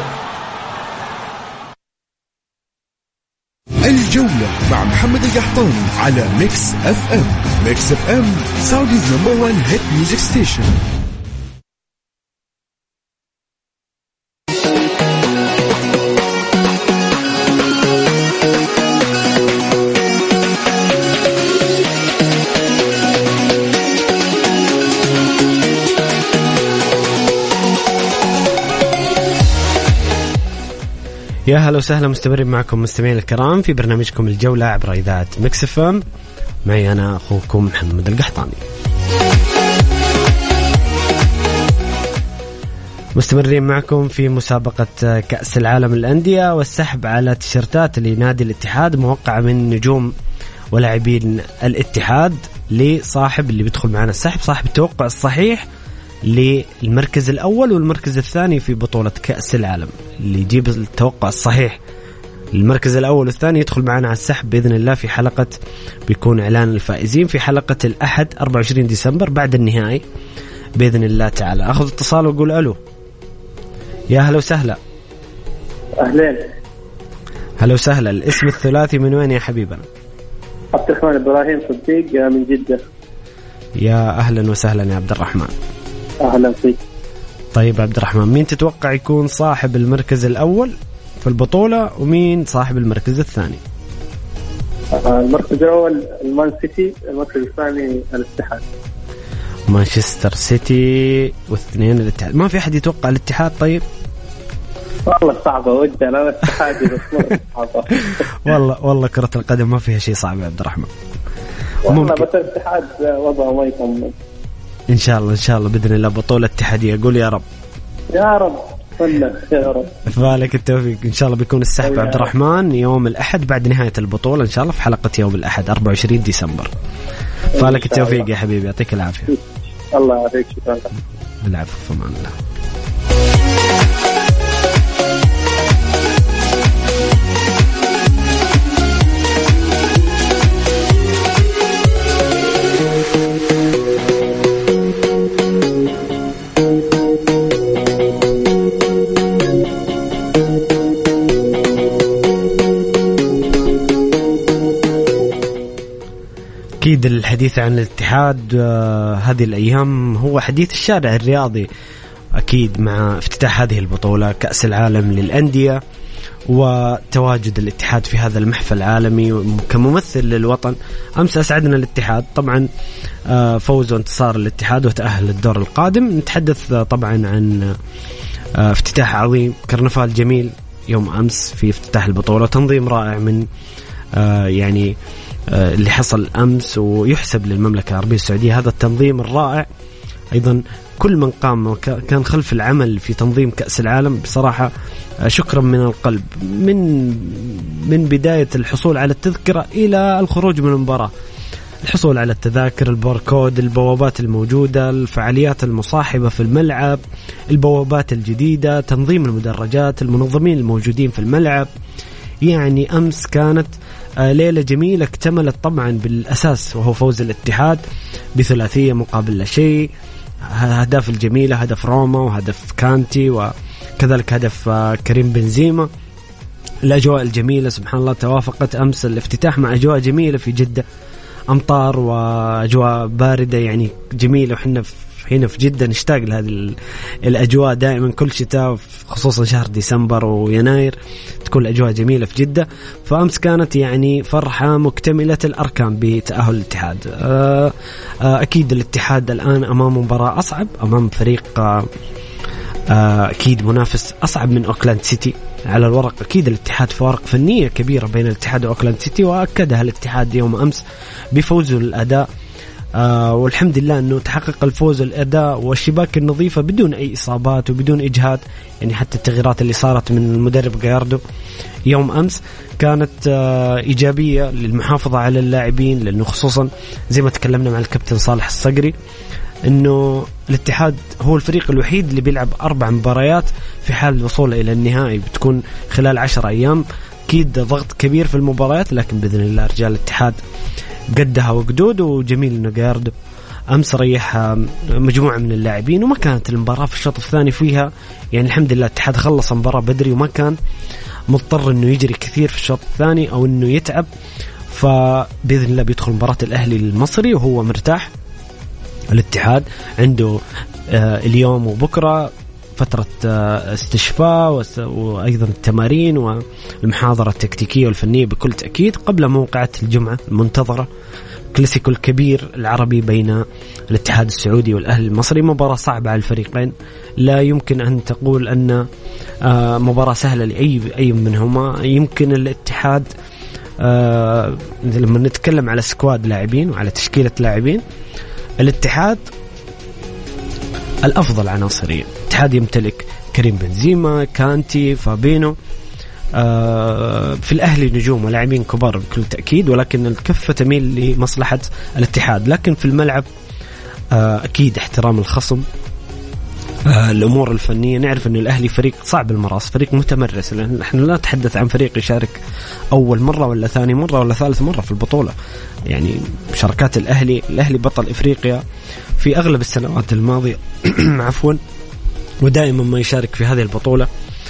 الجولة مع محمد القحطاني على ميكس اف ام. ميكس اف ام سعوديز نمبر وان هيت ميوزك ستيشن. يا هلا وسهلا، مستمرين معكم مستمعين الكرام في برنامجكم الجولة عبر إذاعة ميكس اف ام. معي أنا أخوكم محمد القحطاني. مستمرين معكم في مسابقة كأس العالم للأندية والسحب على تيشيرتات لنادي الاتحاد موقعة من نجوم ولاعبين الاتحاد لصاحب اللي بيدخل معنا السحب، صاحب التوقع الصحيح للمركز الأول والمركز الثاني في بطولة كأس العالم. اللي يجيب التوقع الصحيح المركز الأول والثاني يدخل معنا على السحب بإذن الله في حلقة، بيكون إعلان الفائزين في حلقة الأحد أربعة وعشرين ديسمبر بعد النهائي بإذن الله تعالى. أخذ اتصال وقول ألو. يا هلا وسهلا. أهلين. هلا وسهلا. الاسم الثلاثي من وين يا حبيبنا؟ عبد الرحمن إبراهيم صديق من جدة. يا أهلا وسهلا يا عبد الرحمن. أهلا فيك. طيب عبد الرحمن، مين تتوقع يكون صاحب المركز الأول في البطولة ومين صاحب المركز الثاني؟ المركز الأول المان سيتي، المركز الثاني الاتحاد. مانشستر سيتي واثنين الاتحاد. ما في أحد يتوقع الاتحاد؟ طيب والله صعبة ودي أنا الاتحاد بس صعبة. والله والله كرة القدم ما فيها شيء صعب يا عبد الرحمن. والله بس الاتحاد وضعه ما يطمن. إن شاء الله إن شاء الله بإذن الله بطولة اتحادية. قول يا رب. يا رب يا رب. فالك التوفيق. إن شاء الله بيكون السحب عبد الرحمن يوم الأحد بعد نهاية البطولة إن شاء الله في حلقة يوم الأحد أربعة وعشرين ديسمبر. فالك التوفيق يا حبيبي، يعطيك العافية. الله يعافيك. شكرا. بالعافية في أمان الله. أكيد الحديث عن الاتحاد آه هذه الأيام هو حديث الشارع الرياضي، أكيد مع افتتاح هذه البطولة كأس العالم للأندية وتواجد الاتحاد في هذا المحفل العالمي كممثل للوطن. أمس أسعدنا الاتحاد طبعا آه فوز وانتصار الاتحاد وتأهل الدور القادم. نتحدث آه طبعا عن آه افتتاح عظيم، كرنفال جميل يوم أمس في افتتاح البطولة، تنظيم رائع من آه يعني اللي حصل أمس ويحسب للمملكة العربية السعودية هذا التنظيم الرائع. أيضا كل من قام كان خلف العمل في تنظيم كأس العالم بصراحة شكرا من القلب، من من بداية الحصول على التذكرة إلى الخروج من المباراة. الحصول على التذاكر، الباركود، البوابات الموجودة، الفعاليات المصاحبة في الملعب، البوابات الجديدة، تنظيم المدرجات، المنظمين الموجودين في الملعب. يعني أمس كانت ليلة جميلة اكتملت طبعا بالأساس وهو فوز الاتحاد بثلاثية مقابل لا شيء. هدف الجميلة، هدف روما وهدف كانتي وكذلك هدف كريم بنزيما. الأجواء الجميلة سبحان الله توافقت أمس الافتتاح مع أجواء جميلة في جدة، أمطار وأجواء باردة يعني جميلة. وحنا هنا في جدة نشتاق لهذه الأجواء دائما كل شتاء، خصوصا شهر ديسمبر ويناير تكون الأجواء جميلة في جدة. فأمس كانت يعني فرحة مكتملة الأركان بتأهل الاتحاد. أكيد الاتحاد الآن أمام مباراة أصعب، أمام فريق أكيد منافس أصعب من أوكلاند سيتي على الورق. أكيد الاتحاد فارق فنية كبيرة بين الاتحاد وأوكلاند سيتي، وأكدها الاتحاد يوم أمس بفوزه الأداء. آه والحمد لله أنه تحقق الفوز الأداء والشباك النظيفة بدون أي إصابات وبدون إجهاد. يعني حتى التغييرات اللي صارت من المدرب جاياردو يوم أمس كانت آه إيجابية للمحافظة على اللاعبين، لأنه خصوصا زي ما تكلمنا مع الكابتن صالح الصقري أنه الاتحاد هو الفريق الوحيد اللي بيلعب أربع مباريات في حال الوصول إلى النهائي، بتكون خلال عشر أيام. أكيد ضغط كبير في المباريات، لكن بإذن الله رجال الاتحاد قدها وقدود. وجميل إنه جاردو أمس ريح مجموعة من اللاعبين، وما كانت المباراة في الشوط الثاني فيها يعني الحمد لله الاتحاد خلص المباراة بدري وما كان مضطر إنه يجري كثير في الشوط الثاني أو إنه يتعب. فبإذن الله بيدخل مباراة الأهلي المصري وهو مرتاح. الاتحاد عنده آه اليوم وبكرة فترة آه استشفاء وأيضا التمارين والمحاضرة التكتيكية والفنية بكل تأكيد قبل موقعة الجمعة المنتظرة، كلاسيكو الكبير العربي بين الاتحاد السعودي والأهلي المصري. مباراة صعبة على الفريقين، لا يمكن أن تقول أن آه مباراة سهلة لأي أي منهما. يمكن الاتحاد آه لما نتكلم على سكواد لاعبين وعلى تشكيلة لاعبين، الاتحاد الأفضل عناصريا. الاتحاد يمتلك كريم بنزيما، كانتي، فابينو. آه في الأهلي نجوم ولاعبين كبار بكل تأكيد، ولكن الكفة تميل لمصلحة الاتحاد. لكن في الملعب آه أكيد احترام الخصم، آه الأمور الفنية. نعرف أن الأهلي فريق صعب المراس، فريق متمرس، لأن نحن لا نتحدث عن فريق يشارك أول مرة ولا ثاني مرة ولا ثالث مرة في البطولة. يعني مشاركات الأهلي الأهلي بطل إفريقيا في أغلب السنوات الماضية عفوا، ودائما ما يشارك في هذه البطولة.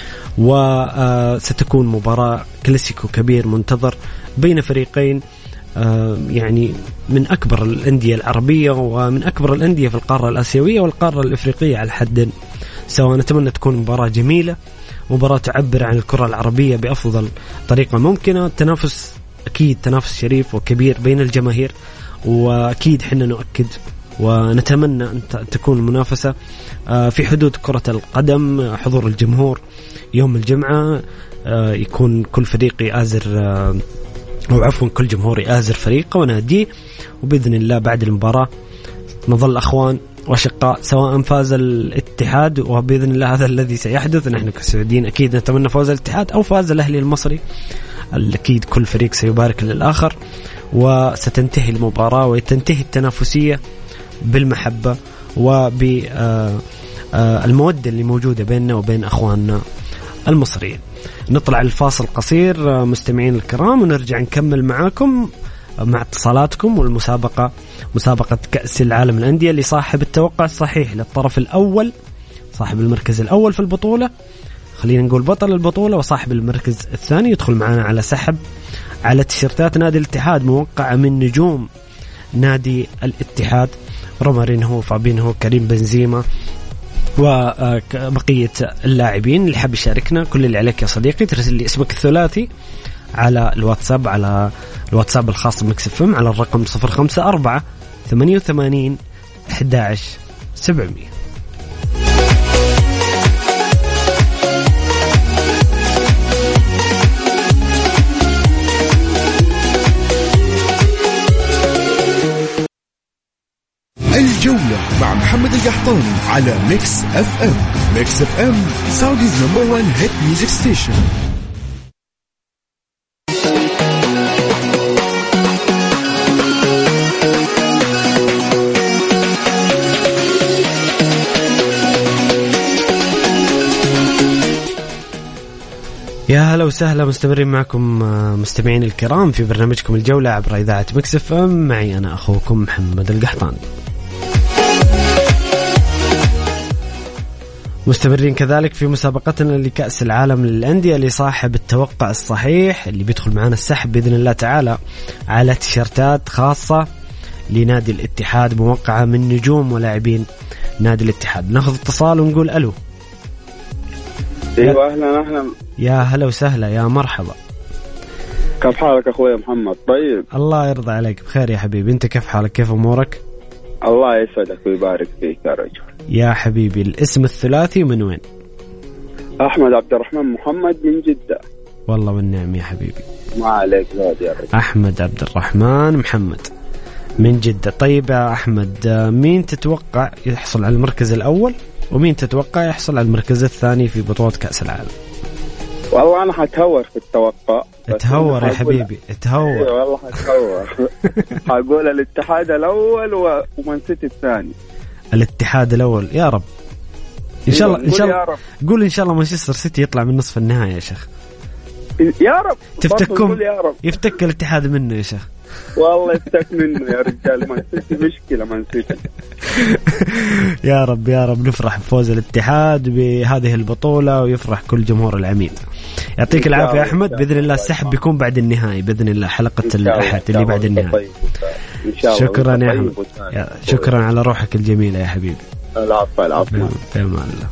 وستكون مباراة كلاسيكو كبير منتظر بين فريقين يعني من أكبر الأندية العربية ومن أكبر الأندية في القارة الآسيوية والقارة الإفريقية على حد سواء. نتمنى تكون مباراة جميلة، مباراة تعبر عن الكرة العربية بأفضل طريقة ممكنة. التنافس أكيد تنافس شريف وكبير بين الجماهير، وأكيد حنا نؤكد ونتمنى أن تكون المنافسة في حدود كرة القدم. حضور الجمهور يوم الجمعة يكون كل فريق يآزر أو عفوا كل جمهور يآزر فريقه وناديه، وبإذن الله بعد المباراة نظل أخوان وشقاء سواء فاز الاتحاد، وبإذن الله هذا الذي سيحدث. نحن كسعوديين أكيد نتمنى فوز الاتحاد أو فاز الأهلي المصري، أكيد كل فريق سيبارك للآخر، وستنتهي المباراة وتنتهي التنافسية بالمحبة وبالمودة اللي موجودة بيننا وبين أخواننا المصريين. نطلع الفاصل قصير مستمعين الكرام ونرجع نكمل معاكم مع اتصالاتكم والمسابقة، مسابقة كأس العالم الأندية اللي صاحب التوقع الصحيح للطرف الأول، صاحب المركز الأول في البطولة، خلينا نقول بطل البطولة، وصاحب المركز الثاني يدخل معنا على سحب على تيشيرتات نادي الاتحاد موقعة من نجوم نادي الاتحاد، رومارينهو، فابينهو، كريم بنزيما وبقية اللاعبين. اللي حاب يشاركنا كل اللي عليك يا صديقي ترسل لي اسمك الثلاثي على الواتساب، على الواتساب الخاص بمكس اف ام على الرقم صفر خمسة أربعة ثمانية وثمانين أحد عشر سبعمية. الجولة مع محمد القحطاني على ميكس اف ام. ميكس اف ام سعوديز نمبر وان هيت ميوزك ستيشن. يا هلا وسهلا، مستمرين معكم مستمعين الكرام في برنامجكم الجولة عبر إذاعة مكس اف ام. معي أنا أخوكم محمد القحطاني. مستمرين كذلك في مسابقتنا لكأس العالم للأندية لصاحب التوقع الصحيح اللي بيدخل معنا السحب بإذن الله تعالى على تيشيرتات خاصة لنادي الاتحاد موقعة من نجوم ولاعبين نادي الاتحاد. ناخذ اتصال ونقول ألو. ايوه اهلا اهلا. يا هلا وسهلا، يا مرحبا. كيف حالك اخوي محمد؟ طيب الله يرضى عليك، بخير يا حبيبي. انت كيف حالك؟ كيف امورك؟ الله يسعدك ويبارك فيك يا رجل. يا حبيبي الاسم الثلاثي من وين؟ احمد عبد الرحمن محمد من جدة. والله والنعم يا حبيبي. ما عليك زاد يا رجل. احمد عبد الرحمن محمد من جدة. طيب يا احمد، مين تتوقع يحصل على المركز الاول ومين تتوقع يحصل على المركز الثاني في بطولة كأس العالم؟ والله أنا حتهور في التوقع. اتهور يا حبيبي اتهور. إيه والله حتهور. هقول الاتحاد الأول ومان سيتي الثاني. الاتحاد الأول يا رب إن شاء الله. إن شاء الله قول إن شاء الله مانشستر سيتي يطلع من نصف النهائي يا شيخ. يا رب تفتكم يفتك الاتحاد منه يا شيخ. والله يفتك منه يا رجال. مان سيتي مشكلة مان سيتي. يا رب يا رب نفرح بفوز الاتحاد بهذه البطولة ويفرح كل جمهور العميد. يعطيك العافية يا أحمد. بإذن الله السحب بيكون بعد النهائي بإذن الله، حلقة الأحد اللي بعد النهائي. شكرا يا أحمد، شكرا على روحك الجميلة يا حبيبي. العفو العفو. في أمان الله.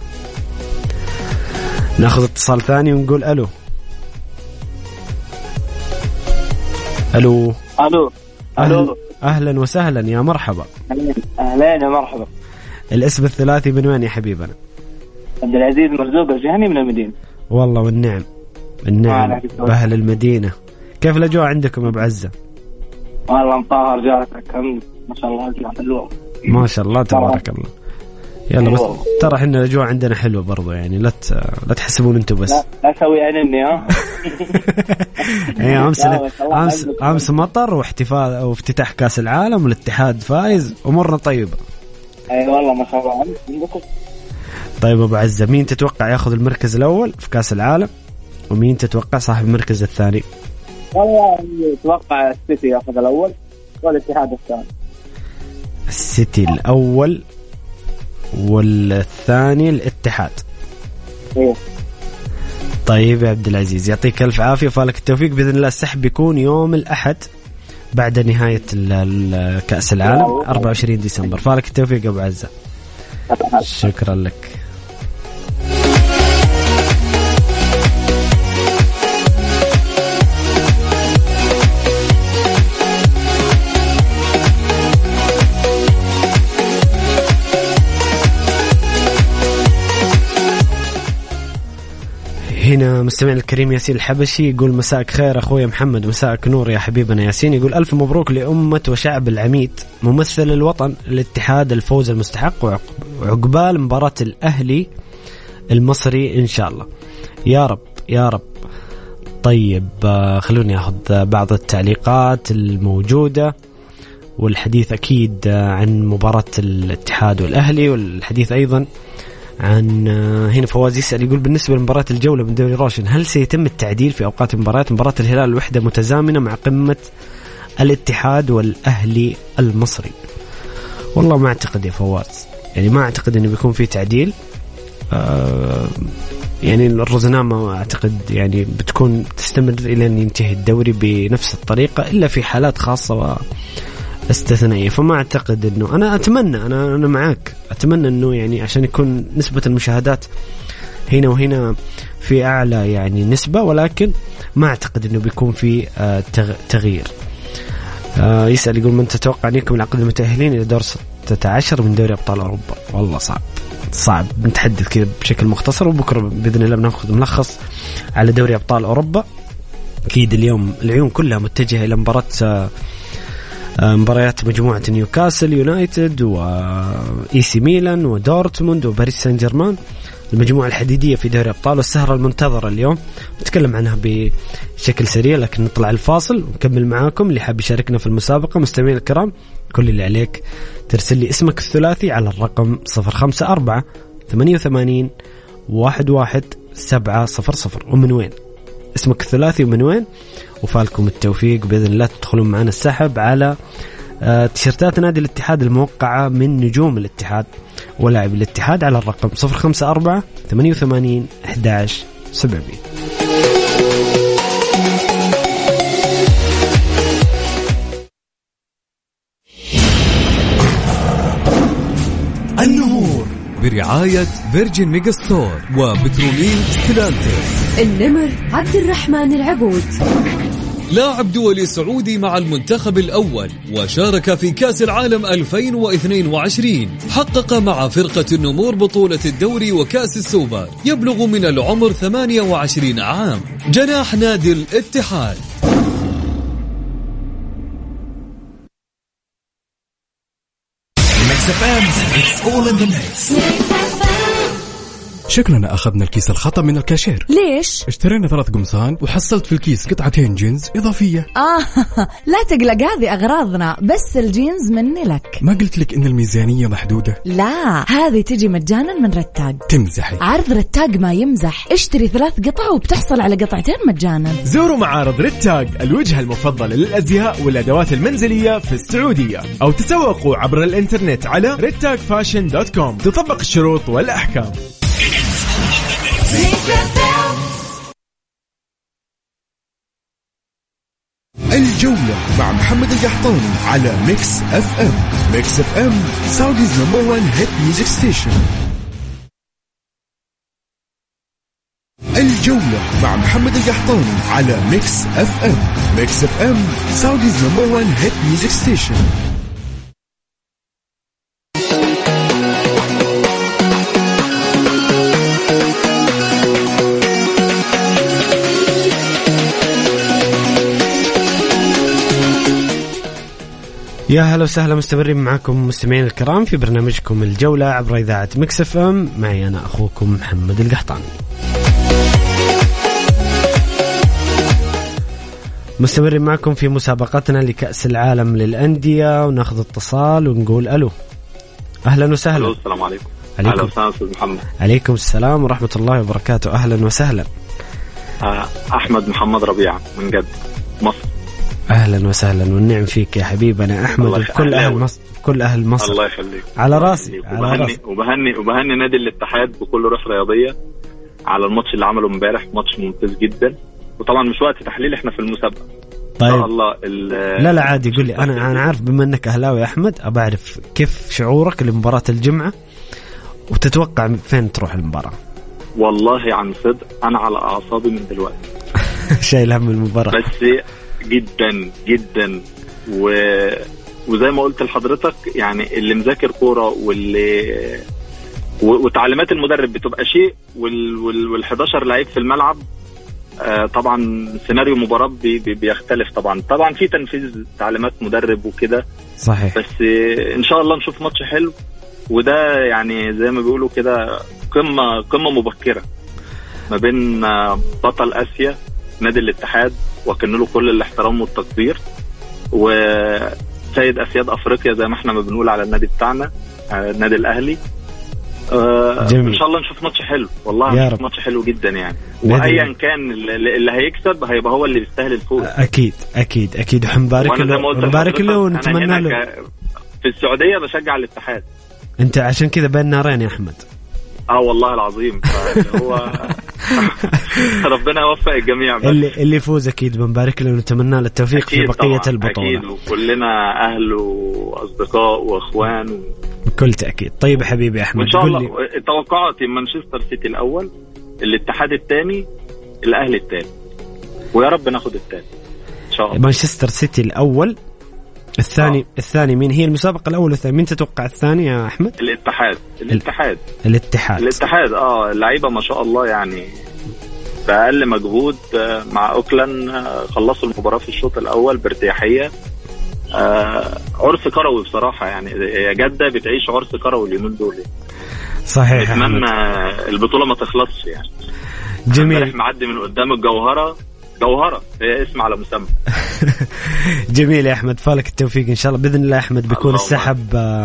ناخذ اتصال ثاني ونقول ألو. ألو ألو أهلا, أهلا وسهلا، يا مرحبا. أهلا يا مرحبا. الاسم الثلاثي من وين يا حبيبنا؟ عبد العزيز مرزوق الجهني من المدينة. والله والنعم النعم بأهل المدينة. كيف الأجواء عندكم يا أبو عزة؟ والله مطهر جارتك ما شاء الله الأجواء حلوة ما شاء الله تبارك الله. يلا بس ترى احنا الأجواء عندنا حلوة برضو، يعني لا لا تحسبون انتم بس. لا لا سوي عينني ها. ايه امس امس امس مطر واحتفال وافتتاح كأس العالم والاتحاد فايز، امورنا طيبة. اي والله ما شاء الله عندكم. طيب ابو عزة، مين تتوقع ياخذ المركز الاول في كأس العالم ومين تتوقع صاحب المركز الثاني؟ والله اتوقع السيتي ياخذ الاول والاتحاد الثاني. السيتي الاول والثاني الاتحاد. ايه طيب يا عبد العزيز يعطيك الف عافيه وفالك التوفيق. باذن الله السحب بيكون يوم الاحد بعد نهايه كأس العالم أربعة وعشرين ديسمبر. فالك التوفيق ابو عزة. شكرا لك. هنا مستمعنا الكريم ياسين الحبشي يقول مساءك خير أخوي محمد. مساءك نور يا حبيبنا ياسين. يقول ألف مبروك لأمة وشعب العميد ممثل الوطن الاتحاد الفوز المستحق وعقبال مباراة الأهلي المصري إن شاء الله يا رب يا رب. طيب خلوني أخذ بعض التعليقات الموجودة والحديث أكيد عن مباراة الاتحاد والأهلي، والحديث أيضا عن هنا فواز يسأل يقول بالنسبة لمباراة الجولة من دوري روشن هل سيتم التعديل في أوقات مباراة مباراة الهلال الوحدة متزامنة مع قمة الاتحاد والأهلي المصري؟ والله ما أعتقد يا فواز، يعني ما أعتقد أنه بيكون في تعديل. آه يعني الرزنامة أعتقد يعني بتكون تستمر إلى أن ينتهي الدوري بنفس الطريقة إلا في حالات خاصة واستثنائية. فما أعتقد أنه أنا أتمنى أنا أنا معاك أتمنى أنه يعني عشان يكون نسبة المشاهدات هنا وهنا في أعلى يعني نسبة، ولكن ما أعتقد أنه بيكون في تغيير. يسأل يقول من تتوقع أن يكون العقد المتأهلين إلى دور ستة عشر من دوري أبطال أوروبا؟ والله صعب صعب نتحدث كذا بشكل مختصر، وبكرة بإذن الله بناخذ ملخص على دوري أبطال أوروبا. أكيد اليوم العيون كلها متجهة إلى مباراة مباريات مجموعة نيوكاسل يونايتد وإي سي ميلان ودورتموند وباريس سان جيرمان، المجموعة الحديدية في دوري أبطال والسهرة المنتظرة اليوم نتكلم عنها بشكل سريع، لكن نطلع الفاصل ونكمل معاكم. اللي حاب يشاركنا في المسابقة مستمعين الكرام كل اللي عليك ترسل لي اسمك الثلاثي على الرقم صفر خمسة أربعة ثمانية وثمانين واحد واحد سبعة صفر صفر ومن وين اسمك الثلاثي ومن وين، وفالكم التوفيق بإذن الله تدخلون معنا السحب على تيشيرتات نادي الاتحاد الموقعة من نجوم الاتحاد ولاعب الاتحاد على الرقم صفر خمسة أربعة ثمانية وثمانين أحد عشر سبعمية. النمور برعاية فيرجن ميجا ستور وبترومين ستيلانتس. النمر عبد الرحمن العبود لاعب دولي سعودي مع المنتخب الأول وشارك في كأس العالم ألفين واثنين وعشرين. حقق مع فرقة النمور بطولة الدوري وكأس السوبر. يبلغ من العمر ثمانية وعشرين عام. جناح نادي الاتحاد. شكلنا أخذنا الكيس الخطأ من الكاشير. ليش؟ اشترينا ثلاث قمصان وحصلت في الكيس قطعتين جينز إضافية. آه لا تقلق، هذه أغراضنا، بس الجينز مني لك. ما قلت لك إن الميزانية محدودة؟ لا، هذه تجي مجانا من رتاق. تمزحي؟ عرض رتاق ما يمزح، اشتري ثلاث قطع وبتحصل على قطعتين مجانا. زوروا معارض رتاق الوجهة المفضلة للأزياء والأدوات المنزلية في السعودية، أو تسوقوا عبر الإنترنت على رتاق فاشن دوت كوم. تطبق الشروط والأحكام. الجولة مع محمد القحطاني على ميكس اف ام. ميكس اف ام سعوديز نمبر وان هيت ميوزك ستيشن. الجولة مع محمد القحطاني على ميكس اف ام. ميكس اف ام سعوديز نمبر وان هيت ميوزك ستيشن. يا هلا وسهلا، مستمرين معكم مستمعين الكرام في برنامجكم الجولة عبر إذاعة ميكس اف ام. معي أنا أخوكم محمد القحطاني. مستمرين معكم في مسابقتنا لكأس العالم للأندية، وناخذ اتصال ونقول ألو. أهلا وسهلا. ألو، السلام عليكم. عليكم. أهلا وسهلا أستاذ محمد. عليكم السلام ورحمة الله وبركاته. أهلا وسهلا. أحمد محمد ربيع من جدة مصر. أهلا وسهلا والنعم فيك يا حبيبنا أحمد وكل أهل مصر. كل أهل مصر. الله يخليك. على راسي. على راسي. وبهني وبهني نادي الاتحاد بكل روح رياضية على الماتش اللي عمله امبارح، ماتش ممتاز جدا. وطبعا مش وقت تحليل، احنا في المسابقة. طيب. الله لا لا عادي، قولي. أنا أنا عارف بما أنك أهلاوي يا أحمد، أبى أعرف كيف شعورك لمباراة الجمعة، وتتوقع فين تروح المباراة؟ والله عن صدق أنا على أعصابي من دلوقتي. شايل هم المباراة. بس جدا جدا و... وزي ما قلت لحضرتك، يعني اللي مذاكر كورة واللي و... وتعليمات المدرب بتبقى شيء، وال... وال... وال11 لعيب في الملعب آه طبعا سيناريو مباراة بي... بي... بيختلف. طبعا طبعا في تنفيذ تعليمات مدرب وكده، صحيح. بس آه ان شاء الله نشوف ماتش حلو، وده يعني زي ما بيقولوا كده قمة قمة مبكرة ما بين آه بطل آسيا نادي الاتحاد، وكن له كل الاحترام والتقدير، وسيد أسياد أفريقيا زي ما احنا ما بنقول على النادي بتاعنا النادي الأهلي. آه إن شاء الله نشوف ماتش حلو، والله نشوف ماتش حلو جدا يعني، وأيا كان اللي هيكسب هيبقى هو اللي بيستاهل الفوز. أكيد أكيد أكيد، وحنبارك له نبارك له ونتمنى له. في السعودية بشجع الاتحاد. أنت عشان كذا بين نارين يا أحمد. اه والله العظيم. هو ربنا يوفق الجميع. بس اللي اللي يفوز اكيد بنبارك له ونتمنى له التوفيق في بقيه طبعاً. البطوله. اكيد، وكلنا اهل واصدقاء واخوان و... بكل تاكيد. طيب يا حبيبي احمد، ان شاء الله توقعاتي مانشستر سيتي الاول، الاتحاد الثاني، الاهلي الثالث، ويا رب ناخد الثالث ان شاء الله. مانشستر سيتي الاول، الثاني آه. الثاني مين؟ هي المسابقة الأول والثاني، مين تتوقع الثاني يا أحمد؟ الاتحاد. الاتحاد الاتحاد الاتحاد اه اللعيبة ما شاء الله يعني بأقل مجهود مع أوكلاند خلصوا المباراة في الشوط الأول بارتياحية. آه عرس كروي بصراحة، يعني يا جدة بتعيش عرس كروي اليومين دول. صحيح. نتمنى البطولة ما تخلصش يعني. جميل. معدي من قدام الجوهرة، جوهرة هي اسم على مسمى. جميل يا أحمد، فالك التوفيق إن شاء الله بإذن الله. أحمد بيكون السحب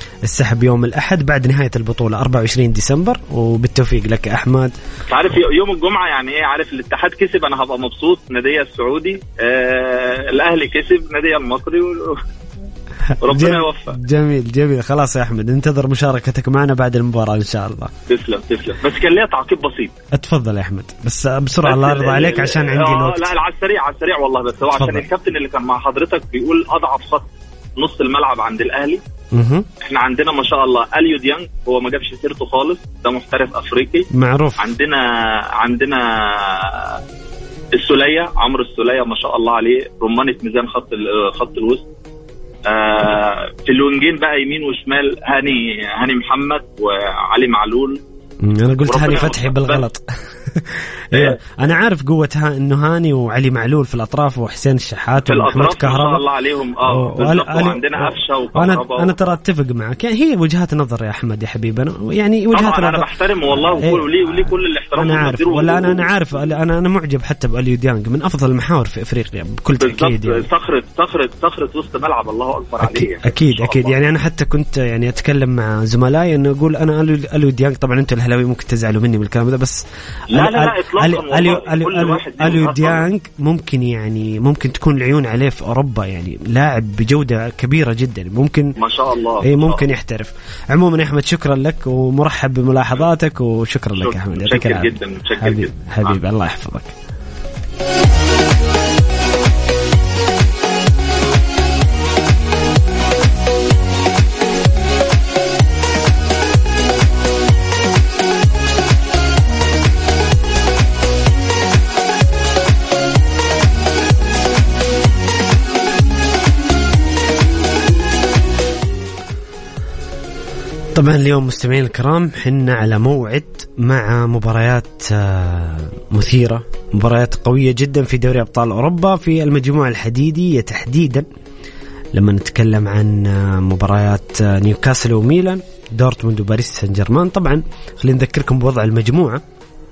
السحب يوم الأحد بعد نهاية البطولة أربعة وعشرين ديسمبر. وبالتوفيق لك أحمد. عارف يوم الجمعة يعني إيه؟ عارف الاتحاد كسب أنا هبقى مبسوط، نادية السعودي آه الأهلي كسب، نادية المصري و... ربنا يوفق. جميل جميل. خلاص يا أحمد انتظر مشاركتك معنا بعد المباراة إن شاء الله. تسلم تسلم. بس كان ليا تعقيب بسيط. اتفضل يا أحمد بس بسرعة الله يرضى عليك عشان عندي الوقت. لا على السريع على السريع والله. بس هو عشان الكابتن اللي كان مع حضرتك بيقول أضعف خط نص الملعب عند الأهلي. مه. احنا عندنا ما شاء الله أليو ديانج، هو ما جابش سيرته خالص، ده محترف أفريقي معروف. عندنا عندنا السولية، عمرو السولية ما شاء الله عليه رمانة ميزان خط خط الوسط. آه في الوينجين بقى يمين وشمال هاني هاني محمد وعلي معلول. انا قلت هاني فتحي بالغلط. ايوه انا عارف قوه ها انه هاني وعلي معلول في الاطراف وحسين الشحات ومحمد كهرباء ما شاء الله عليهم. اه وعندنا قفشه وكهرباء. انا انا ترى اتفق معك، يعني هي وجهات نظر يا احمد يا حبيبنا، يعني وجهات نظر انا بحترم والله ولي ولي كل الاحترام. انا عارف ولا انا انا عارف انا انا معجب حتى بأليو ديانج، من افضل المحاور في افريقيا بكل تاكيد. يعني صخره صخره صخره وسط ملعب الله اكبر أكيد عليه. اكيد اكيد يعني انا حتى كنت يعني اتكلم مع زملائي انه اقول انا أليو ديانج، طبعا انتم الهلاوي ممكن تزعلوا مني بالكلام ده، بس لا لا لا اطلاقا. أليو أليو أليو ديانج ممكن يعني ممكن تكون العيون عليه في أوروبا، يعني لاعب بجودة كبيرة جدا، ممكن ما شاء الله إيه ممكن يحترف. عموما يا أحمد شكرا لك ومرحب بملاحظاتك وشكرا لك يا أحمد. شكرا جدا حبيب حبيب الله يحفظك. طبعا اليوم مستمعين الكرام حنا على موعد مع مباريات مثيرة، مباريات قوية جدا في دوري أبطال أوروبا في المجموعة الحديدية تحديدا. لما نتكلم عن مباريات نيوكاسل وميلان، دورتموند وباريس سان جيرمان. طبعا خلينا نذكركم بوضع المجموعة.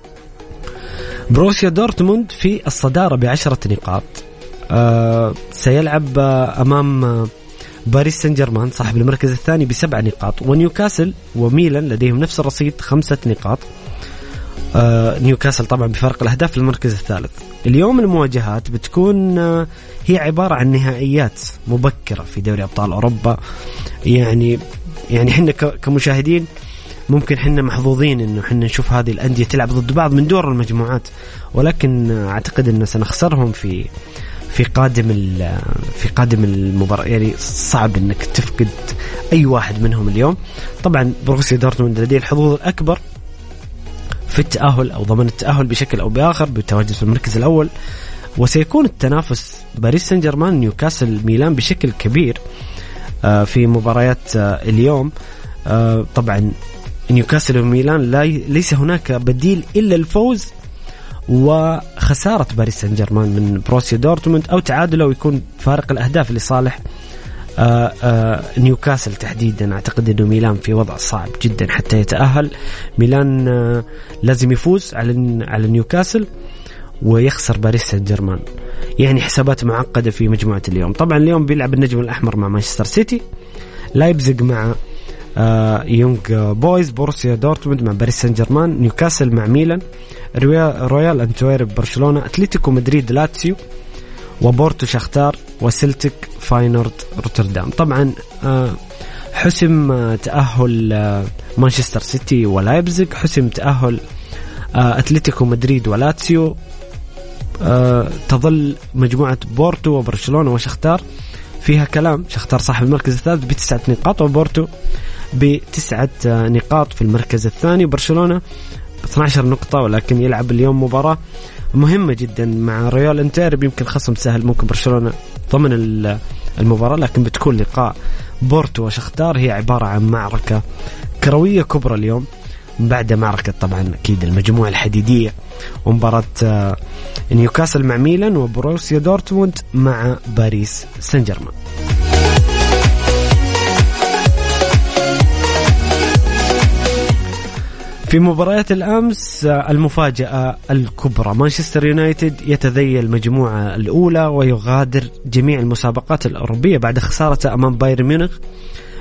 بروسيا دورتموند في الصدارة بعشرة نقاط، أه سيلعب أمام باريس سان جيرمان صاحب المركز الثاني بسبع نقاط، ونيوكاسل وميلان لديهم نفس الرصيد خمسة نقاط. آه نيوكاسل طبعا بفرق الأهداف في المركز الثالث. اليوم المواجهات بتكون آه هي عبارة عن نهائيات مبكرة في دوري أبطال أوروبا. يعني يعني حنا كمشاهدين ممكن حنا محظوظين إنه حنا نشوف هذه الأندية تلعب ضد بعض من دور المجموعات، ولكن آه أعتقد إن سنخسرهم في في قادم في قادم المباراة. يعني صعب انك تفقد اي واحد منهم اليوم. طبعا بروسيا دورتموند لديه الحظوظ الاكبر في التأهل او ضمان التأهل بشكل او باخر بالتواجد في المركز الاول، وسيكون التنافس باريس سان جيرمان نيوكاسل ميلان بشكل كبير في مباريات اليوم. طبعا نيوكاسل وميلان ليس هناك بديل الا الفوز وخسارة باريس سان جيرمان من بروسيا دورتموند أو تعادله ويكون فارق الأهداف لصالح آآ آآ نيوكاسل تحديدا. أعتقد أنه ميلان في وضع صعب جدا حتى يتأهل. ميلان لازم يفوز على على نيوكاسل ويخسر باريس سان جيرمان، يعني حسابات معقدة في مجموعة اليوم. طبعا اليوم بيلعب النجم الأحمر مع مانشستر سيتي، لايبزيغ مع يونغ بويز، بروسيا دورتموند مع باريس سان جيرمان، نيوكاسل مع ميلان، رويال أنتويرب برشلونة، أتلتيكو مدريد لاتسيو، وبورتو شختار، وسلتك فاينورد روتردام. طبعا حسم تأهل مانشستر سيتي ولايبزيغ، حسم تأهل أتلتيكو مدريد ولاتسيو. تظل مجموعة بورتو وبرشلونة وشختار فيها كلام. شختار صاحب المركز الثالث بتسعة نقاط، وبورتو بتسعة نقاط في المركز الثاني، وبرشلونة اثنتي عشرة نقطة، ولكن يلعب اليوم مباراة مهمة جدا مع ريال انتيرب. يمكن خصم سهل، ممكن برشلونة ضمن المباراة، لكن بتكون لقاء بورتو وشختار هي عبارة عن معركة كروية كبرى اليوم بعد معركة طبعا أكيد المجموعة الحديدية، ومباراة نيوكاسل مع ميلان وبروسيا دورتموند مع باريس سان جيرمان. في مباريات الأمس المفاجأة الكبرى، مانشستر يونايتد يتذيل المجموعة الأولى ويغادر جميع المسابقات الأوروبية بعد خسارته أمام بايرن ميونخ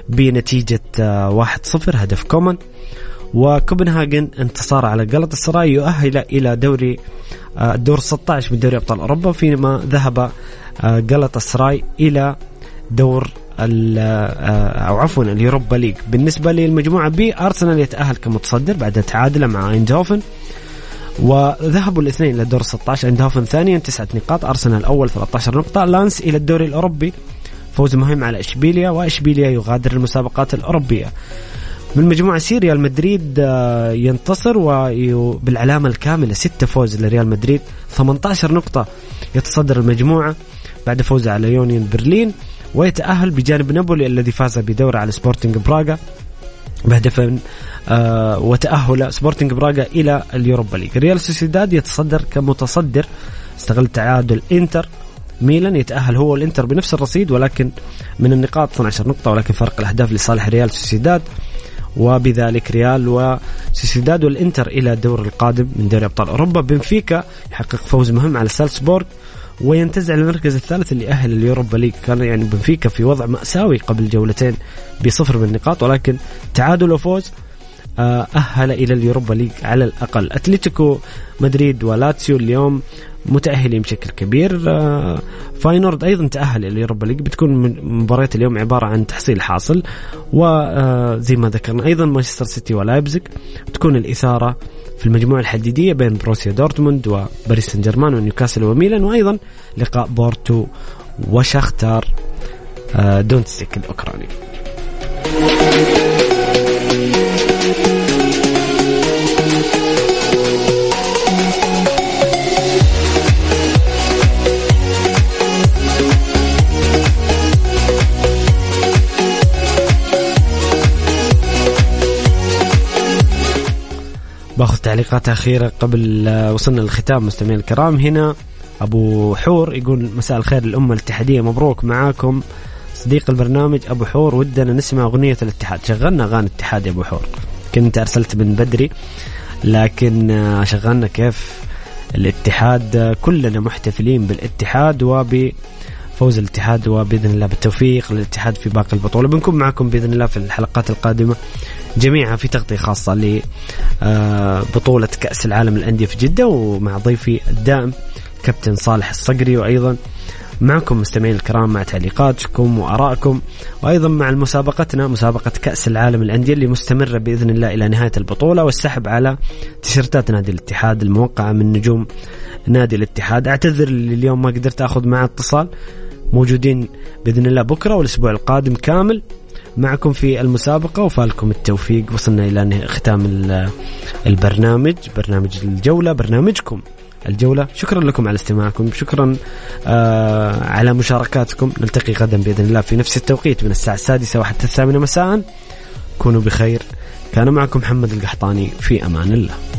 بنتيجة واحد صفر هدف كومان. وكوبنهاجن انتصار على غلطة السراي يؤهل إلى دوري الدور ستة عشر من دوري أبطال أوروبا، فيما ذهب غلطة السراي إلى دور أو عفوا اليوروبا ليج. بالنسبة للمجموعة بي أرسنال يتأهل كمتصدر بعد تعادله مع ايندهوفن، وذهبوا الاثنين إلى الدور ستة عشر. ايندهوفن ثانيا تسعة نقاط، أرسنال أول ثلاثة عشر نقطة. لانس إلى الدوري الأوروبي فوز مهم على إشبيليا، وإشبيليا يغادر المسابقات الأوروبية. من مجموعة سي ريال مدريد ينتصر وبالعلامة الكاملة ستة فوز لريال مدريد، ثمانية عشر نقطة يتصدر المجموعة بعد فوزه على يونيون برلين، ويتأهل بجانب نابولي الذي فاز بدورة على سبورتنج براغا بهدفين آه وتأهل سبورتنج براغا إلى اليوروبا ليج. ريال سوسيداد يتصدر كمتصدر، استغل تعادل إنتر ميلان، يتأهل هو والإنتر بنفس الرصيد ولكن من النقاط اثنتي عشرة نقطة، ولكن فرق الأهداف لصالح ريال سوسيداد، وبذلك ريال وسوسيداد والإنتر إلى الدور القادم من دوري أبطال أوروبا. بنفيكا يحقق فوز مهم على سالزبورغ وينتزع المركز الثالث اللي أهل اليوروبا ليج. كان يعني بنفيكا في وضع مأساوي قبل جولتين بصفر من النقاط، ولكن تعادل وفوز أهل إلى اليوروبا ليج على الأقل. أتلتيكو مدريد ولاتسيو اليوم متأهلين بشكل كبير. فاينورد أيضا تأهل إلى اليوروبا ليج. بتكون مباريات اليوم عبارة عن تحصيل حاصل، وزي ما ذكرنا أيضا مانشستر سيتي ولايبزيغ. بتكون الإثارة في المجموعة الحديدية بين بروسيا دورتموند وباريس سان جيرمان ونيوكاسل وميلان، وأيضا لقاء بورتو وشختار دونتسك الأوكراني. باخذ تعليقات أخيرة قبل وصلنا للختام. مستمعين الكرام، هنا أبو حور يقول مساء الخير الأمة الاتحادية، مبروك معاكم صديق البرنامج أبو حور، ودنا نسمع أغنية الاتحاد. شغلنا أغاني الاتحاد يا أبو حور، كنت أرسلت من بدري لكن شغلنا كيف الاتحاد، كلنا محتفلين بالاتحاد وبفوز الاتحاد، وبإذن الله بالتوفيق للاتحاد في باقي البطولة. بنكون معكم بإذن الله في الحلقات القادمة جميعا في تغطية خاصة لبطولة كأس العالم للأندية في جدة، ومع ضيفي الدائم كابتن صالح الصقري، وأيضا معكم مستمعين الكرام مع تعليقاتكم وآرائكم، وأيضا مع مسابقتنا مسابقة كأس العالم للأندية اللي مستمرة بإذن الله إلى نهاية البطولة، والسحب على تيشيرتات نادي الاتحاد الموقعة من نجوم نادي الاتحاد. أعتذر اليوم ما قدرت أخذ معه اتصال، موجودين بإذن الله بكرة والأسبوع القادم كامل معكم في المسابقة، وفالكم التوفيق. وصلنا إلى ختام البرنامج، برنامج الجولة، برنامجكم الجولة. شكرا لكم على استماعكم، شكرا آه على مشاركاتكم. نلتقي غدا بإذن الله في نفس التوقيت من الساعة السادسة وحتى الثامنة مساء. كونوا بخير. كان معكم محمد القحطاني، في أمان الله.